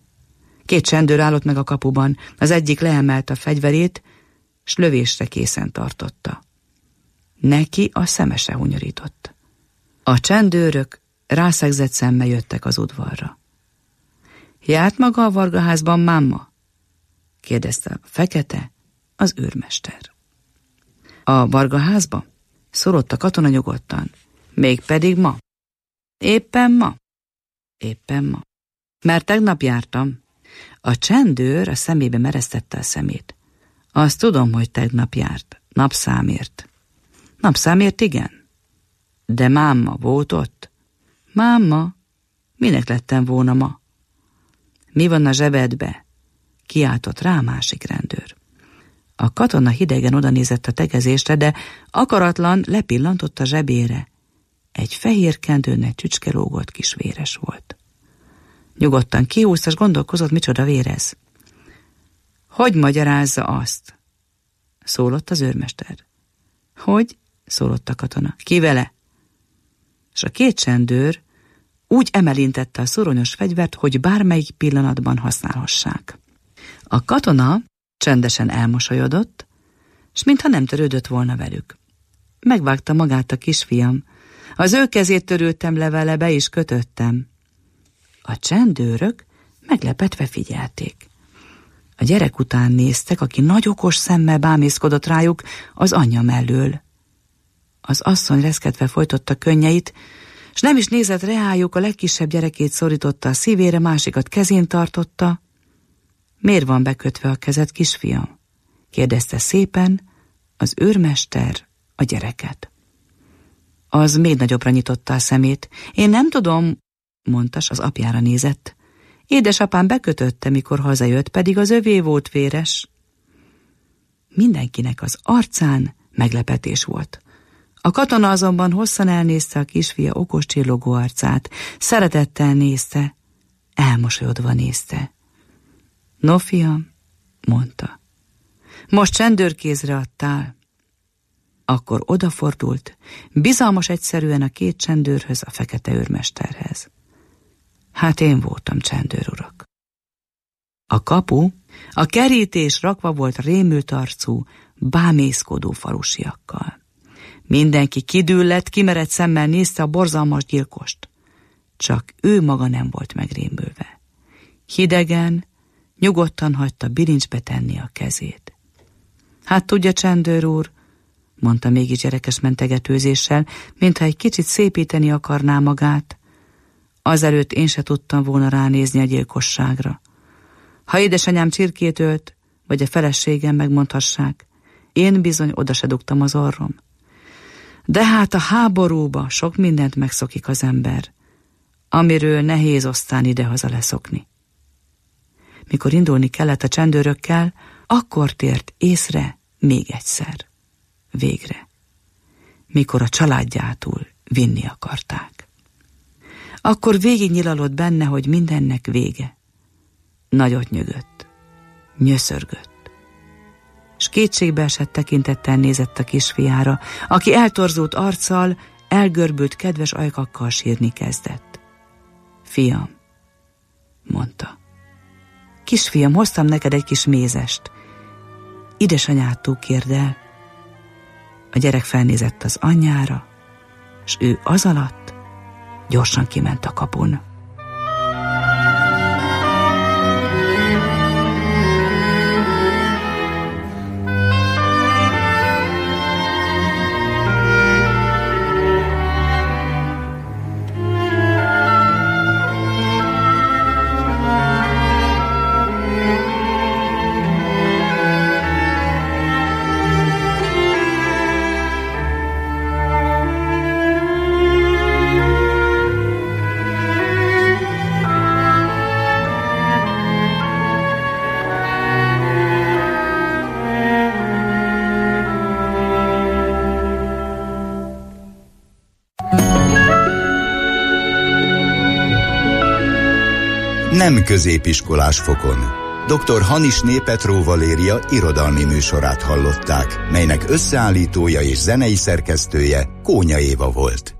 Két csendőr állott meg a kapuban, az egyik leemelte a fegyverét, s lövésre készen tartotta. Neki a szeme se hunyorított. A csendőrök rászegzett szemmel jöttek az udvarra. Járt maga a Vargaházban, máma? Kérdezte a fekete, az őrmester. A Vargaházba? Szólott a katona nyugodtan. Mégpedig ma. Éppen ma? Éppen ma. Mert tegnap jártam. A csendőr a szemébe meresztette a szemét. Azt tudom, hogy tegnap járt. Napszámért. Napszámért, igen. De máma volt ott? Máma? Minek lettem volna ma? Mi van a zsebedbe? Kiáltott rá a másik rendőr. A katona hidegen odanézett a tegezésre, de akaratlan lepillantott a zsebére. Egy fehér kendőn egy csücske lógott kis véres volt. Nyugodtan kihúzta, s gondolkozott, micsoda vérez. Hogy magyarázza azt? Szólott az őrmester. Hogy? Szólott a katona. Ki vele? És a két csendőr úgy emelintette a szoronyos fegyvert, hogy bármelyik pillanatban használhassák. A katona csendesen elmosolyodott, s mintha nem törődött volna velük. Megvágta magát a kisfiam. Az ő kezét törődtem le vele, be is kötöttem. A csendőrök meglepetve figyelték. A gyerek után néztek, aki nagy okos szemmel bámészkodott rájuk az anyja mellől. Az asszony reszketve folytotta könnyeit, s nem is nézett reájuk, a legkisebb gyerekét szorította a szívére, másikat kezén tartotta. Miért van bekötve a kezed, kisfiam? Kérdezte szépen az őrmester a gyereket. Az még nagyobbra nyitotta a szemét. Én nem tudom, mondta, s az apjára nézett. Édesapám bekötötte, mikor hazajött, pedig az övé volt véres. Mindenkinek az arcán meglepetés volt. A katona azonban hosszan elnézte a kisfia okos csillogó arcát, szeretettel nézte, elmosolyodva nézte. No, fiam, mondta, most csendőrkézre adtál. Akkor odafordult, bizalmas egyszerűen a két csendőrhöz, a fekete őrmesterhez. Hát én voltam, csendőr urak. A kapu, a kerítés rakva volt rémült arcú, bámészkodó falusiakkal. Mindenki kidüllett, kimerett szemmel nézte a borzalmas gyilkost. Csak ő maga nem volt megrémülve. Hidegen, nyugodtan hagyta bilincsbe tenni a kezét. Hát tudja, csendőr úr, mondta mégis gyerekes mentegetőzéssel, mintha egy kicsit szépíteni akarná magát. Azelőtt én se tudtam volna ránézni a gyilkosságra. Ha édesanyám csirkét ölt, vagy a feleségem, megmondhassák, én bizony oda se dugtam az orrom. De hát a háborúba sok mindent megszokik az ember, amiről nehéz aztán idehaza leszokni. Mikor indulni kellett a csendőrökkel, akkor tért észre még egyszer. Végre. Mikor a családjától vinni akarták. Akkor végignyilalott benne, hogy mindennek vége. Nagyot nyögött, nyöszörgött, s kétségbeesett tekintettel nézett a kisfiára, aki eltorzult arccal, elgörbült kedves ajkakkal sírni kezdett. Fiam, mondta, kisfiam, hoztam neked egy kis mézest. Édesanyától kérd el. A gyerek felnézett az anyjára, s ő az alatt gyorsan kiment a kapun. Nem középiskolás fokon. doktor Hanisné Petró Valéria irodalmi műsorát hallották, melynek összeállítója és zenei szerkesztője Kónya Éva volt.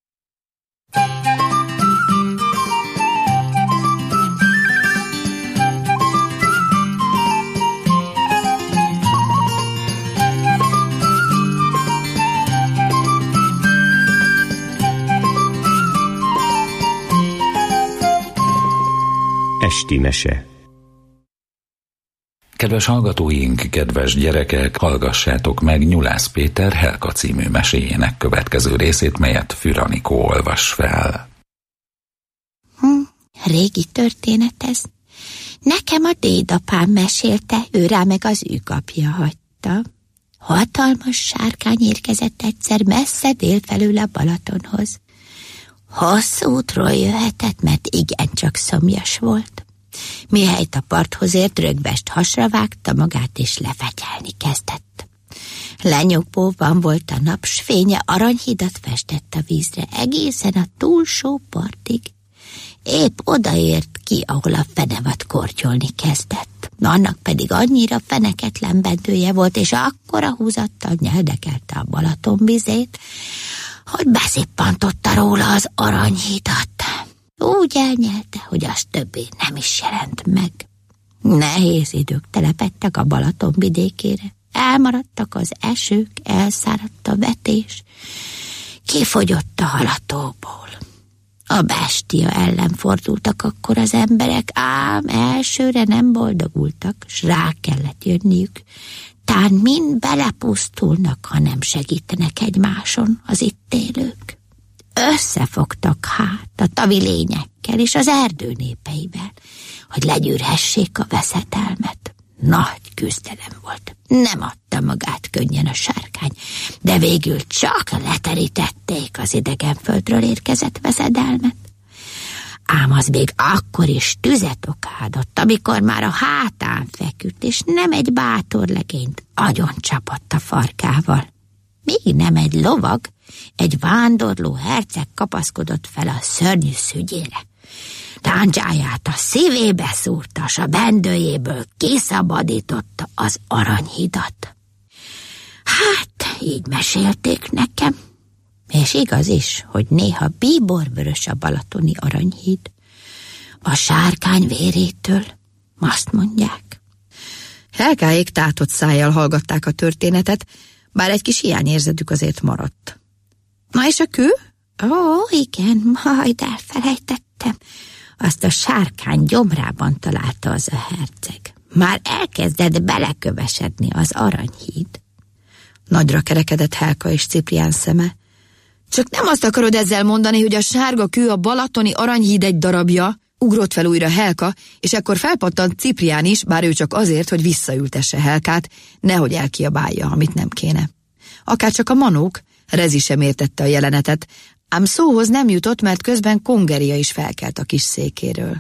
Esti mese. Kedves hallgatóink, kedves gyerekek, hallgassátok meg Nyulász Péter Helka című meséjének következő részét, melyet Füranikó olvas fel. Hm, régi történet ez. Nekem a dédapám mesélte, ő rá meg az ükapja hagyta. Hatalmas sárkány érkezett egyszer messze délfelől a Balatonhoz. Hosszú útról jöhetett, mert igencsak szomjas volt. Mihelyt a parthoz ért, rögvest hasra vágta magát, és lefegyelni kezdett. Lenyugvóban volt a nap, s fénye aranyhidat festett a vízre, egészen a túlsó partig. Épp odaért ki, ahol a fenevad kortyolni kezdett. Annak pedig annyira feneketlen bentője volt, és akkora húzattal nyeldekelte a Balaton vizét, hogy beszippantotta róla az aranyhidat. Úgy elnyelte, hogy az többé nem is jelent meg. Nehéz idők telepedtek a Balaton vidékére. Elmaradtak az esők, elszáradt a vetés, kifogyott a halatóból. A bestia ellen fordultak akkor az emberek, ám elsőre nem boldogultak, s rá kellett jönniük. Tán mind belepusztulnak, ha nem segítenek egymáson az itt élők. Összefogtak hát a tavi lényekkel és az erdő népeivel, hogy legyűrhessék a veszedelmet. Nagy küzdelem volt. Nem adta magát könnyen a sárkány, de végül csak leterítették az idegenföldről érkezett veszedelmet. Ám az még akkor is tüzet okádott, amikor már a hátán feküdt, és nem egy bátor legényt agyon csapott a farkával. Még nem egy lovag, egy vándorló herceg kapaszkodott fel a szörnyű szügyére. Tándzsáját a szívébe szúrta, s a bendőjéből kiszabadította az aranyhidat. Hát, így mesélték nekem. És igaz is, hogy néha bíborvörös a balatoni aranyhíd. A sárkány vérétől, azt mondják. Helkáék tátott szájjal hallgatták a történetet, bár egy kis hiányérzetük azért maradt. Na és a kő? Ó, igen, majd elfelejtettem. Azt a sárkány gyomrában találta az a herceg. Már elkezdett belekövesedni az aranyhíd. Nagyra kerekedett Helka és Ciprián szeme. Csak nem azt akarod ezzel mondani, hogy a sárga kő a balatoni aranyhíd egy darabja? Ugrott fel újra Helka, és ekkor felpattant Ciprián is, bár ő csak azért, hogy visszaültesse Helkát, nehogy elkiabálja, amit nem kéne. Akárcsak a manók, Rezi sem értette a jelenetet, ám szóhoz nem jutott, mert közben Kongeria is felkelt a kis székéről.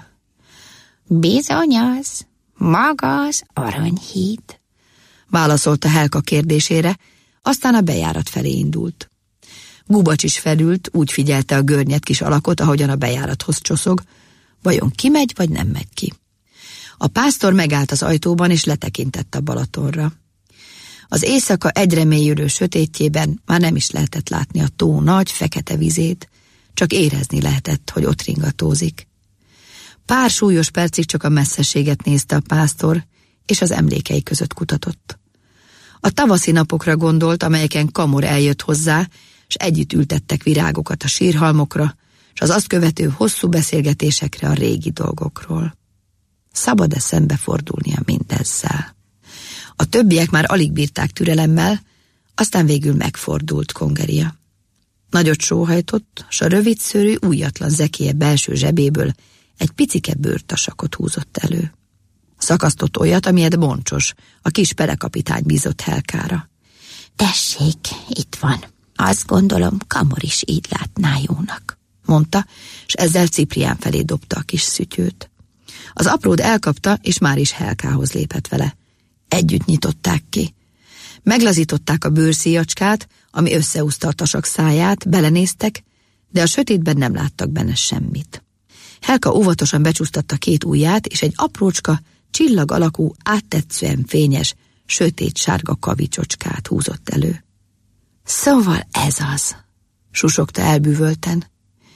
Bizony az, maga az aranyhíd, válaszolta Helka kérdésére, aztán a bejárat felé indult. Gubacs is felült, úgy figyelte a görnyed kis alakot, ahogyan a bejárathoz csoszog, vajon kimegy, vagy nem megy ki. A pásztor megállt az ajtóban, és letekintett a Balatonra. Az éjszaka egyre mélyülő sötétjében már nem is lehetett látni a tó nagy, fekete vizét, csak érezni lehetett, hogy ott ringatózik. Pár súlyos percig csak a messzeséget nézte a pásztor, és az emlékei között kutatott. A tavaszi napokra gondolt, amelyeken Kamor eljött hozzá, s együtt ültettek virágokat a sírhalmokra, s az azt követő hosszú beszélgetésekre a régi dolgokról. Szabad-e szembefordulnia mindezzel? A többiek már alig bírták türelemmel, aztán végül megfordult Kongeria. Nagyot sóhajtott, s a rövid szőrű, újatlan zekéje belső zsebéből egy picike bőrtasakot húzott elő. Szakasztott olyat, amilyet Boncsos, a kis perekapitány bízott Helkára. Tessék, itt van. Azt gondolom, Kamor is így látná jónak, mondta, s ezzel Ciprián felé dobta a kis szütyőt. Az apród elkapta, és már is Helkához lépett vele. Együtt nyitották ki. Meglazították a bőrszíjacskát, ami összeúzta a tasak száját, belenéztek, de a sötétben nem láttak benne semmit. Helka óvatosan becsúsztatta két ujját, és egy aprócska, csillag alakú, áttetszően fényes, sötét sárga kavicsocskát húzott elő. Szóval ez az, susogta elbűvölten.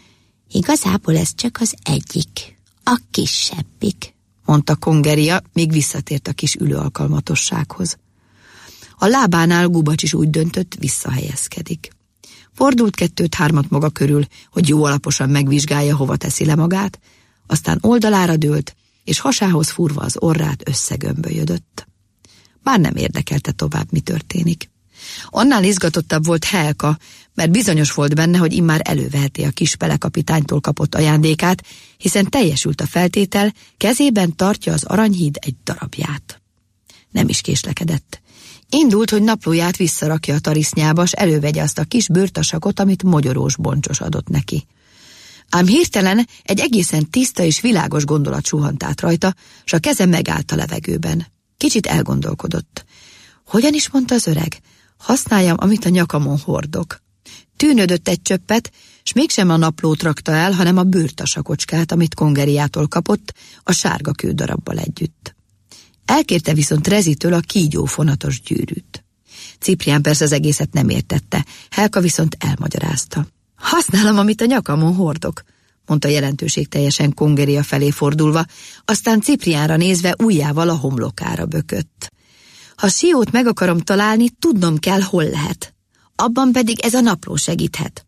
Igazából ez csak az egyik, a kisebbik, mondta Kongeria, míg visszatért a kis ülőalkalmatossághoz. A lábánál Gubacs is úgy döntött, visszahelyezkedik. Fordult kettőt-hármat maga körül, hogy jó alaposan megvizsgálja, hova teszi le magát, aztán oldalára dőlt, és hasához fúrva az orrát összegömbölyödött. Bár nem érdekelte tovább, mi történik. Annál izgatottabb volt Helka, mert bizonyos volt benne, hogy immár előveheti a kis pelekapitánytól kapott ajándékát, hiszen teljesült a feltétel, kezében tartja az aranyhíd egy darabját. Nem is késlekedett. Indult, hogy naplóját visszarakja a tarisznyába, s elővegye azt a kis bőrtasakot, amit mogyorós Boncsos adott neki. Ám hirtelen egy egészen tiszta és világos gondolat suhant át rajta, s a keze megállt a levegőben. Kicsit elgondolkodott. Hogyan is mondta az öreg? Használjam, amit a nyakamon hordok. Tűnődött egy csöppet, s mégsem a naplót rakta el, hanem a bőrtasakocskát, amit Kongeriától kapott, a sárga kődarabbal együtt. Elkérte viszont Rezitől a kígyófonatos gyűrűt. Ciprián persze az egészet nem értette, Helka viszont elmagyarázta. Használom, amit a nyakamon hordok, mondta jelentőségteljesen Kongeria felé fordulva, aztán Cipriánra nézve ujjával a homlokára bökött. Ha Siót meg akarom találni, tudnom kell, hol lehet. Abban pedig ez a napló segíthet.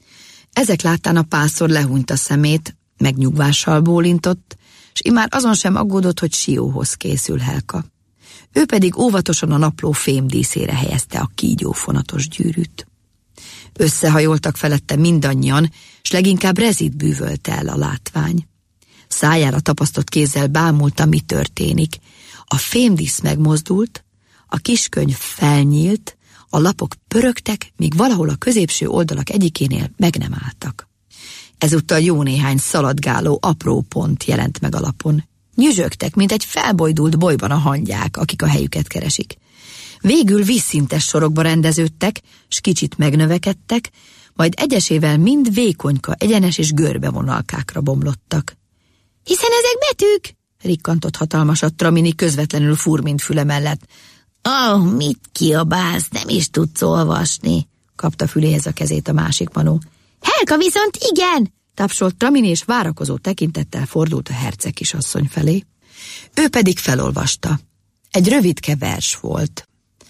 Ezek láttán a pásztor lehúnyt a szemét, megnyugvással bólintott, s immár azon sem aggódott, hogy Sióhoz készül Helka. Ő pedig óvatosan a napló fémdíszére helyezte a kígyófonatos gyűrűt. Összehajoltak felette mindannyian, s leginkább Rezit bűvölte el a látvány. Szájára tapasztott kézzel bámulta, mi történik. A fémdísz megmozdult, a kiskönyv felnyílt, a lapok pörögtek, míg valahol a középső oldalak egyikénél meg nem álltak. Ezúttal jó néhány szaladgáló apró pont jelent meg a lapon. Nyüzsögtek, mint egy felbojdult bolyban a hangyák, akik a helyüket keresik. Végül vízszintes sorokba rendeződtek, s kicsit megnövekedtek, majd egyesével mind vékonyka, egyenes és görbe vonalkákra bomlottak. Hiszen ezek betűk, rikkantott hatalmasat Tramini közvetlenül Furmint füle mellett. Ah, oh, mit kiabálsz, nem is tudsz olvasni, kapta füléhez a kezét a másik manó. Helka viszont igen, tapsolt Tramini, és várakozó tekintettel fordult a herceg kisasszony felé. Ő pedig felolvasta. Egy rövidke vers volt.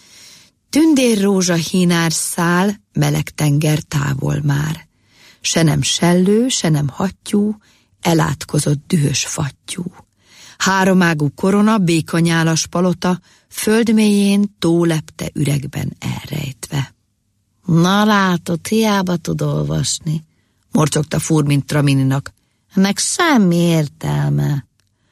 Tündérrózsa hínár szál, meleg tenger távol már. Se nem sellő, se nem hattyú, elátkozott dühös fattyú. Háromágú korona, békanyálas palota, földmélyén tólepte üregben elrejtve. Na látod, hiába tud olvasni, morcogta Furmint Tramininak. Ennek semmi értelme.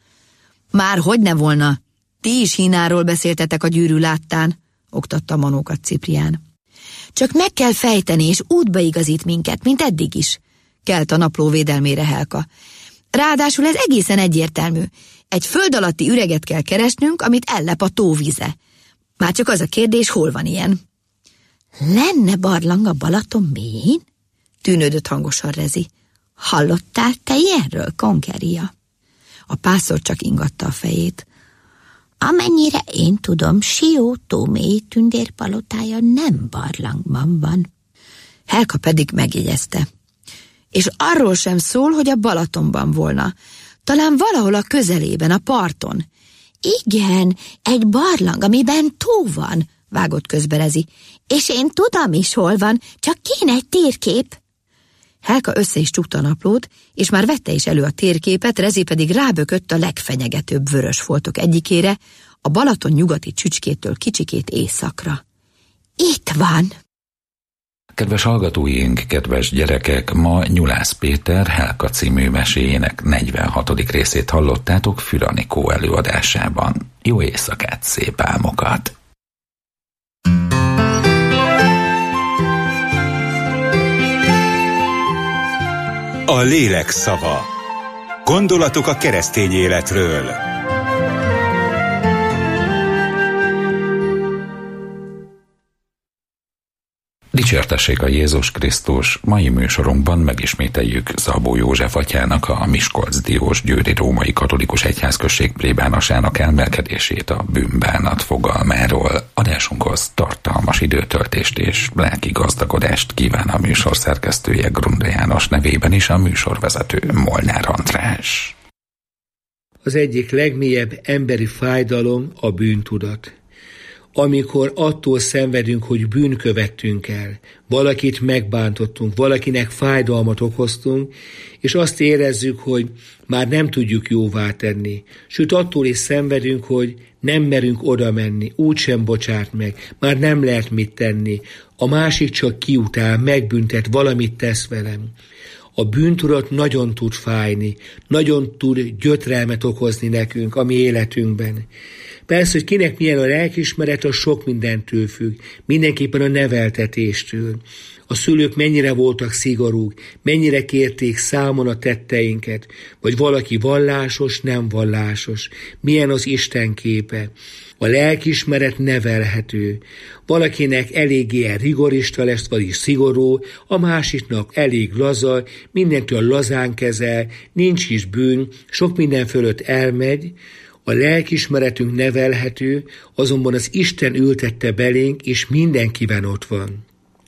Már hogy ne volna? Ti is Hínáról beszéltetek a gyűrű láttán, oktatta manókat Ciprián. Csak meg kell fejteni, és útba igazít minket, mint eddig is, kelt a napló védelmére Helka. Ráadásul ez egészen egyértelmű. Egy föld alatti üreget kell keresnünk, amit ellep a tóvize. Már csak az a kérdés, hol van ilyen. Lenne barlang a Balaton mélyén? Tűnődött hangosan Rezi. Hallottál te ilyenről, Kongeria? A pásztor csak ingatta a fejét. Amennyire én tudom, Sió tómély tündérpalotája nem barlangban van. Helka pedig megjegyezte. És arról sem szól, hogy a Balatonban volna. Talán valahol a közelében, a parton. Igen, egy barlang, amiben tó van, vágott közbe Rezi. És én tudom is, hol van, csak kéne egy térkép. Helka össze is csukta a naplót, és már vette is elő a térképet, Rezi pedig rábökött a legfenyegetőbb vörös foltok egyikére, a Balaton nyugati csücskétől kicsikét északra. Itt van! Kedves hallgatóink, kedves gyerekek, ma Nyulász Péter Helka című meséjének negyvenhatodik részét hallottátok Füranikó előadásában. Jó éjszakát, szép álmokat! A lélek szava. Gondolatok a keresztény életről. Dicsértessék a Jézus Krisztus! Mai műsorunkban megismételjük Szabó József atyának, a Miskolc-Diósgyőri Római Katolikus Egyházközség plébánosának elmelkedését a bűnbánat fogalmáról. Adásunkhoz tartalmas időtöltést és lelki gazdagodást kíván a műsor szerkesztője Grunda János nevében is a műsorvezető Molnár András. Az egyik legmélyebb emberi fájdalom a bűntudat. amikor attól szenvedünk, hogy bűn követtünk el, valakit megbántottunk, valakinek fájdalmat okoztunk, és azt érezzük, hogy már nem tudjuk jóvá tenni. Sőt, attól is szenvedünk, hogy nem merünk oda menni, úgysem bocsát meg, már nem lehet mit tenni. A másik csak kiutál, megbüntet, valamit tesz velem. A bűntudat nagyon tud fájni, nagyon tud gyötrelmet okozni nekünk a mi életünkben. Persze, hogy kinek milyen a lelkiismeret, az sok mindentől függ, mindenképpen a neveltetéstől. A szülők mennyire voltak szigorúk, mennyire kérték számon a tetteinket, vagy valaki vallásos, nem vallásos, milyen az Isten képe. A lelkiismeret nevelhető. Valakinek eléggé rigorista lesz, vagyis szigorú, a másiknak elég laza, mindentől lazán kezel, nincs is bűn, sok minden fölött elmegy. A lelkiismeretünk nevelhető, azonban az Isten ültette belénk, és mindenkiben ott van.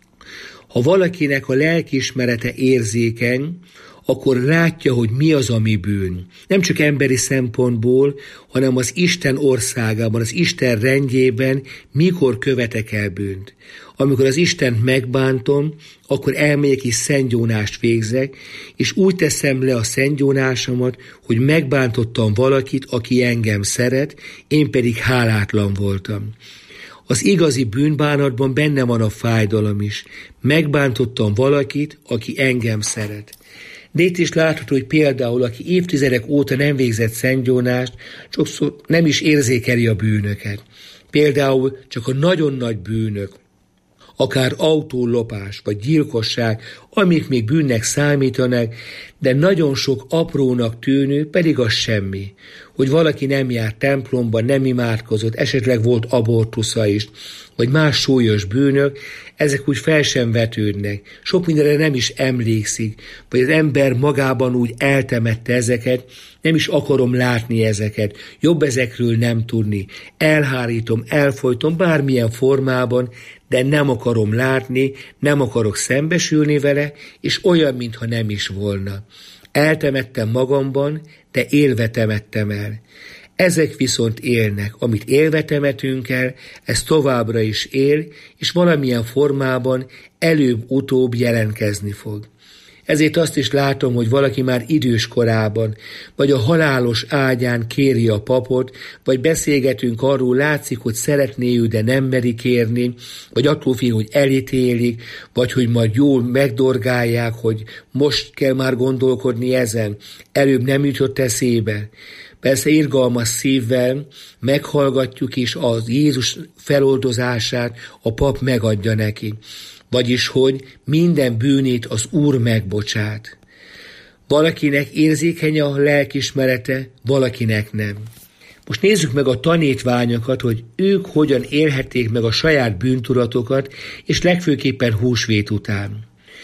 Ha valakinek a lelkiismerete érzékeny, akkor látja, hogy mi az, ami bűn. Nem csak emberi szempontból, hanem az Isten országában, az Isten rendjében mikor követek el bűnt. Amikor az Istent megbántom, akkor elmegyek és szentgyónást végzek, és úgy teszem le a szentgyónásomat, hogy megbántottam valakit, aki engem szeret, én pedig hálátlan voltam. Az igazi bűnbánatban benne van a fájdalom is. Megbántottam valakit, aki engem szeret. De itt is látható, hogy például, aki évtizedek óta nem végzett szentgyónást, sokszor nem is érzékeli a bűnöket. Például csak a nagyon nagy bűnök, akár autólopás vagy gyilkosság, amik még bűnnek számítanak, de nagyon sok aprónak tűnő, pedig az semmi. Hogy valaki nem járt templomba, nem imádkozott, esetleg volt abortusza is, vagy más súlyos bűnök, ezek úgy fel sem vetődnek. Sok mindenre nem is emlékszik, vagy az ember magában úgy eltemette ezeket, nem is akarom látni ezeket, jobb ezekről nem tudni. Elhárítom, elfojtom bármilyen formában, de nem akarom látni, nem akarok szembesülni vele, és olyan, mintha nem is volna. Eltemettem magamban, de élve temettem el. Ezek viszont élnek, amit élve temetünk el, ez továbbra is él, és valamilyen formában előbb-utóbb jelentkezni fog. Ezért azt is látom, hogy valaki már idős korában, vagy a halálos ágyán kéri a papot, vagy beszélgetünk arról, látszik, hogy szeretné ő, de nem meri kérni, vagy attól fél, hogy elítélik, vagy hogy majd jól megdorgálják, hogy most kell már gondolkodni ezen, előbb nem jutott eszébe. Persze irgalmas szívvel meghallgatjuk is az Jézus feloldozását, a pap megadja neki. Vagyis, hogy minden bűnét az Úr megbocsát. Valakinek érzékeny a lelkiismerete, valakinek nem. Most nézzük meg a tanítványokat, hogy ők hogyan élhették meg a saját bűntudatokat, és legfőképpen húsvét után.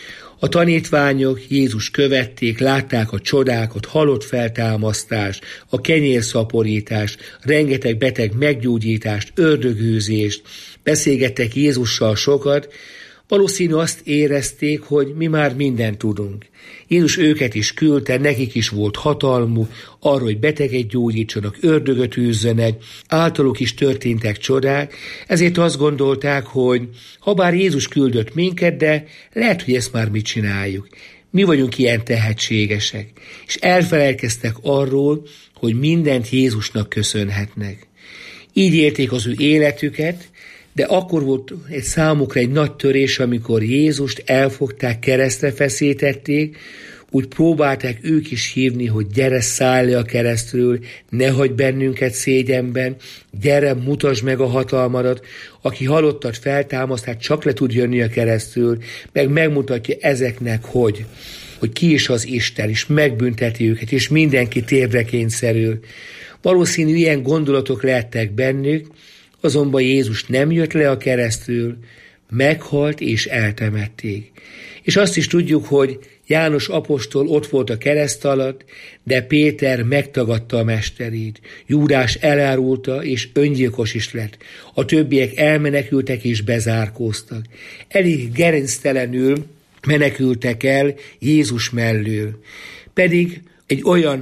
A tanítványok Jézus követték, látták a csodákat, halott feltámasztást, a kenyérszaporítást, rengeteg beteg meggyógyítást, ördögűzést, beszélgettek Jézussal sokat. Valószínű azt érezték, hogy mi már mindent tudunk. Jézus őket is küldte, nekik is volt hatalmuk arra, hogy beteget gyógyítsanak, ördögöt űzzenek, általuk is történtek csodák, ezért azt gondolták, hogy ha bár Jézus küldött minket, de lehet, hogy ezt már mi csináljuk. Mi vagyunk ilyen tehetségesek. És elfelelkeztek arról, hogy mindent Jézusnak köszönhetnek. Így élték az ő életüket, de akkor volt egy számukra egy nagy törés, amikor Jézust elfogták, keresztre feszítették, úgy próbálták ők is hívni, hogy gyere, szállj le a keresztről, ne hagyj bennünket szégyenben, gyere, mutasd meg a hatalmadat, aki halottat feltámaszt, hát csak le tud jönni a keresztről, meg megmutatja ezeknek, hogy, hogy ki is az Isten, és megbünteti őket, és mindenki térdre kényszerül. Valószínű ilyen gondolatok lehettek bennük, azonban Jézus nem jött le a keresztről, meghalt és eltemették. És azt is tudjuk, hogy János apostol ott volt a kereszt alatt, de Péter megtagadta a mesterét. Júdás elárulta, és öngyilkos is lett. A többiek elmenekültek és bezárkóztak. Elég gerinctelenül menekültek el Jézus mellől. Pedig egy olyan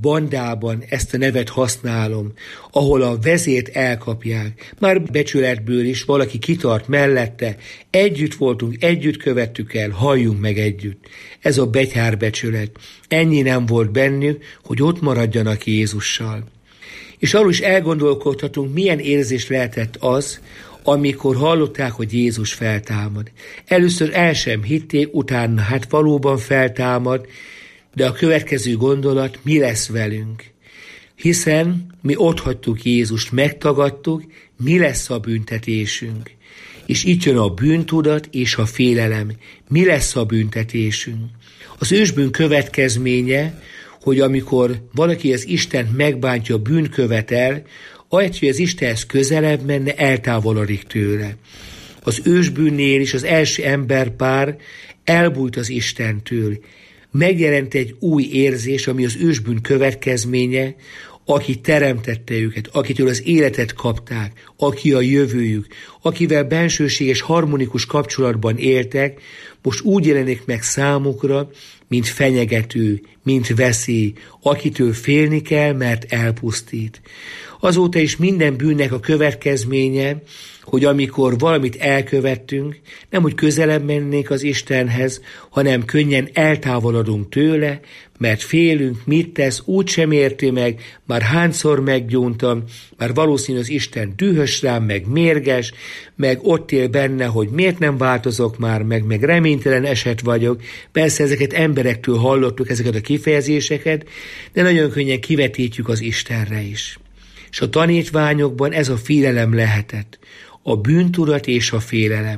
bandában ezt a nevet használom, ahol a vezért elkapják. Már becsületből is valaki kitart mellette, együtt voltunk, együtt követtük el, halljunk meg együtt. Ez a betyárbecsület. Ennyi nem volt bennük, hogy ott maradjanak Jézussal. És arról is elgondolkodhatunk, milyen érzés lehetett az, amikor hallották, hogy Jézus feltámad. Először el sem hitték, utána hát valóban feltámad, de a következő gondolat, mi lesz velünk? Hiszen mi otthagytuk Jézust, megtagadtuk, mi lesz a büntetésünk? És itt jön a bűntudat és a félelem. Mi lesz a büntetésünk? Az ősbűn következménye, hogy amikor valaki az Istent megbántja, bűnkövetel, ahelyett, hogy az Istenhez közelebb menne, eltávolodik tőle. Az ősbűnnél is az első emberpár elbújt az Istentől. Megjelent egy új érzés, ami az ősbűn következménye, aki teremtette őket, akitől az életet kapták, aki a jövőjük, akivel bensőséges, harmonikus kapcsolatban éltek, most úgy jelenik meg számukra, mint fenyegető, mint veszély, akitől félni kell, mert elpusztít. Azóta is minden bűnnek a következménye, hogy amikor valamit elkövettünk, nem hogy közelebb mennénk az Istenhez, hanem könnyen eltávolodunk tőle, mert félünk, mit tesz, úgy sem érti meg, már hányszor meggyóntam, már valószínű az Isten dühös rám, meg mérges, meg ott él benne, hogy miért nem változok már meg, meg reménytelen eset vagyok. Persze ezeket emberektől hallottuk, ezeket a kifejezéseket, de nagyon könnyen kivetítjük az Istenre is. És a tanítványokban ez a félelem lehetett, a bűntudat és a félelem.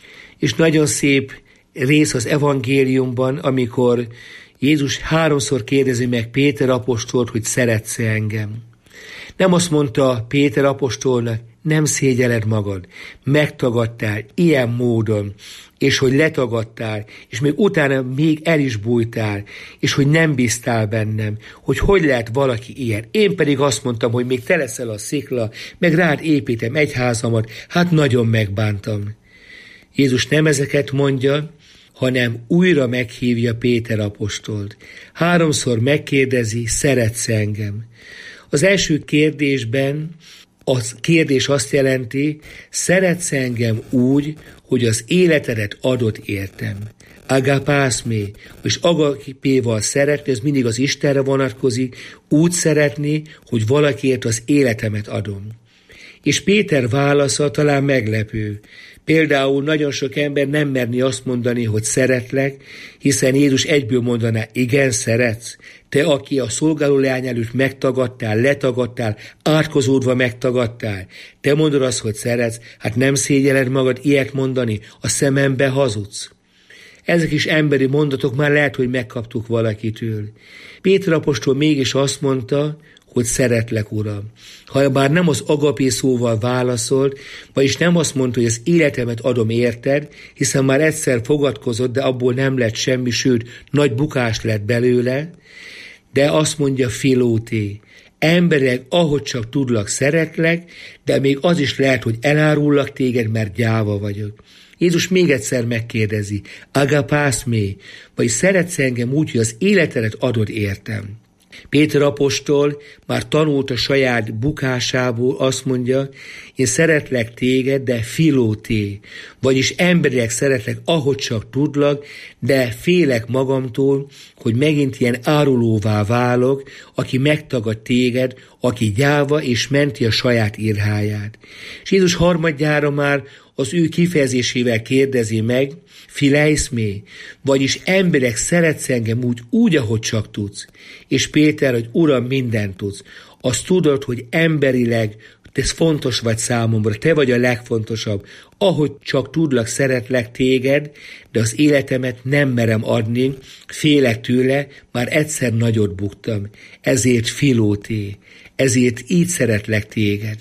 És nagyon szép rész az evangéliumban, amikor Jézus háromszor kérdezi meg Péter apostolt, hogy szeretsz-e engem. Nem azt mondta Péter apostolnak, nem szégyeled magad, megtagadtál ilyen módon, és hogy letagadtál, és még utána még el is bújtál, és hogy nem bíztál bennem, hogy hogy lehet valaki ilyen. Én pedig azt mondtam, hogy még te leszel a szikla, meg rád építem egyházamat, hát nagyon megbántam. Jézus nem ezeket mondja, hanem újra meghívja Péter apostolt. Háromszor megkérdezi, szeretsz engem? Az első kérdésben a kérdés azt jelenti, szeretsz engem úgy, hogy az életedet adott értem. Agapászmé, és agapéval szeretni, ez mindig az Istenre vonatkozik, úgy szeretni, hogy valakiért az életemet adom. És Péter válasza talán meglepő. Például nagyon sok ember nem merni azt mondani, hogy szeretlek, hiszen Jézus egyből mondaná, igen, szeretsz. Te, aki a szolgáló leány előtt megtagadtál, letagadtál, átkozódva megtagadtál. Te mondod azt, hogy szeretsz, hát nem szégyeled magad ilyet mondani, a szemembe hazudsz. Ezek is emberi mondatok, már lehet, hogy megkaptuk valakitől. Péter apostol mégis azt mondta, hogy szeretlek, Uram. Ha bár nem az agapé szóval válaszolt, vagyis nem azt mondta, hogy az életemet adom érted, hiszen már egyszer fogadkozott, de abból nem lett semmi, sőt, nagy bukás lett belőle, de azt mondja filóté, emberek, ahogy csak tudlak, szeretlek, de még az is lehet, hogy elárullak téged, mert gyáva vagyok. Jézus még egyszer megkérdezi, agapászmé, vagy szeretsz engem úgy, hogy az életedet adod értem. Péter apostol már tanult a saját bukásából, azt mondja, én szeretlek téged, de filóté, vagyis emberileg szeretlek, ahogy csak tudlak, de félek magamtól, hogy megint ilyen árulóvá válok, aki megtagad téged, aki gyáva és menti a saját irháját. És Jézus harmadjára már az ő kifejezésével kérdezi meg, fileiszmé, vagyis emberek szeretsz engem úgy, úgy, ahogy csak tudsz. És Péter, hogy Uram, mindent tudsz. Azt tudod, hogy emberileg ez fontos vagy számomra, te vagy a legfontosabb. Ahogy csak tudlak, szeretlek téged, de az életemet nem merem adni, félek tőle, már egyszer nagyot buktam. Ezért filóté, ezért így szeretlek téged.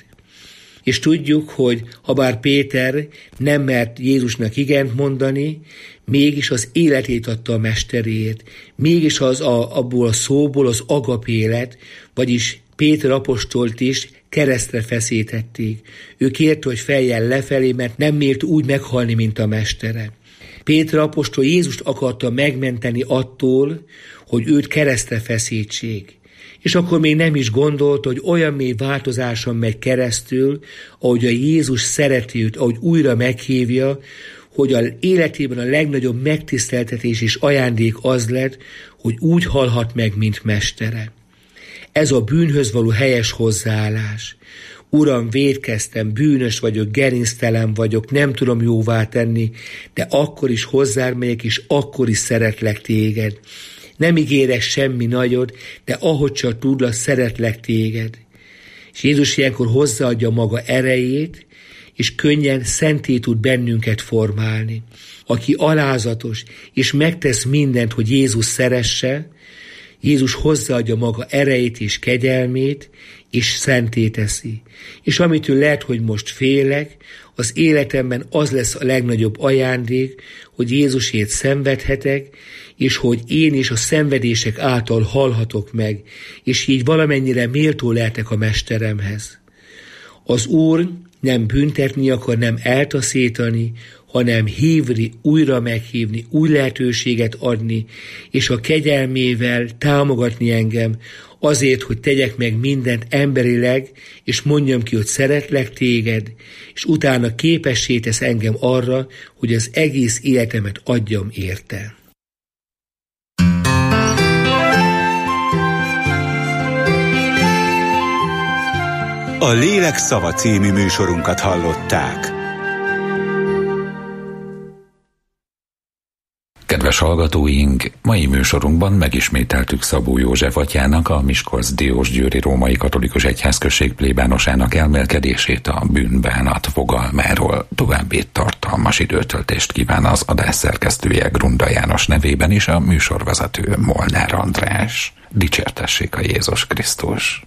És tudjuk, hogy ha bár Péter nem mert Jézusnak igent mondani, mégis az életét adta a mesterét, mégis az a, abból a szóból az agapélet, vagyis Péter apostolt is keresztre feszítették. Ő kérte, hogy fejjel lefelé, mert nem mért úgy meghalni, mint a mestere. Péter apostol Jézust akarta megmenteni attól, hogy őt keresztre feszítsék. És akkor még nem is gondolt, hogy olyan mély változáson megy keresztül, ahogy a Jézus szereti őt, ahogy újra meghívja, hogy az életében a legnagyobb megtiszteltetés és ajándék az lett, hogy úgy halhat meg, mint mestere. Ez a bűnhöz való helyes hozzáállás. Uram, vétkeztem, bűnös vagyok, gerinctelen vagyok, nem tudom jóvá tenni, de akkor is hozzád megyek, és akkor is szeretlek téged. Nem ígérek semmi nagyot, de ahogy csak tudlak, szeretlek téged. És Jézus ilyenkor hozzáadja maga erejét, és könnyen szenté tud bennünket formálni. Aki alázatos, és megtesz mindent, hogy Jézus szeresse, Jézus hozzáadja maga erejét és kegyelmét, és szenté teszi. És amitől lehet, hogy most félek, az életemben az lesz a legnagyobb ajándék, hogy Jézusért szenvedhetek, és hogy én is a szenvedések által halhatok meg, és így valamennyire méltó lehetek a mesteremhez. Az Úr nem büntetni akar, nem eltaszítani, hanem hívni, újra meghívni, új lehetőséget adni, és a kegyelmével támogatni engem azért, hogy tegyek meg mindent emberileg, és mondjam ki, hogy szeretlek téged, és utána képessé tesz engem arra, hogy az egész életemet adjam érte. A Lélek Szava című műsorunkat hallották. Kedves hallgatóink, mai műsorunkban megismételtük Szabó József atyának, a Miskolc-Diósgyőri Római Katolikus Egyházközség plébánosának elmélkedését a bűnbánat fogalmáról. További tartalmas időtöltést kíván az adás szerkesztője Grunda János nevében is, a műsorvezető Molnár András. Dicsértessék a Jézus Krisztus!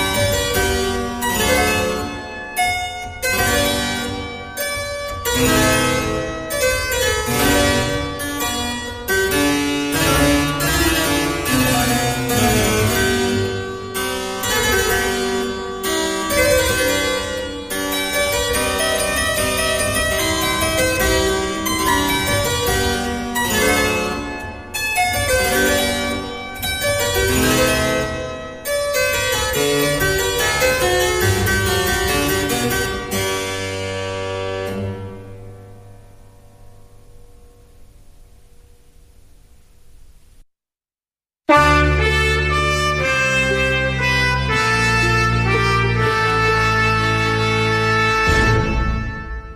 Yeah.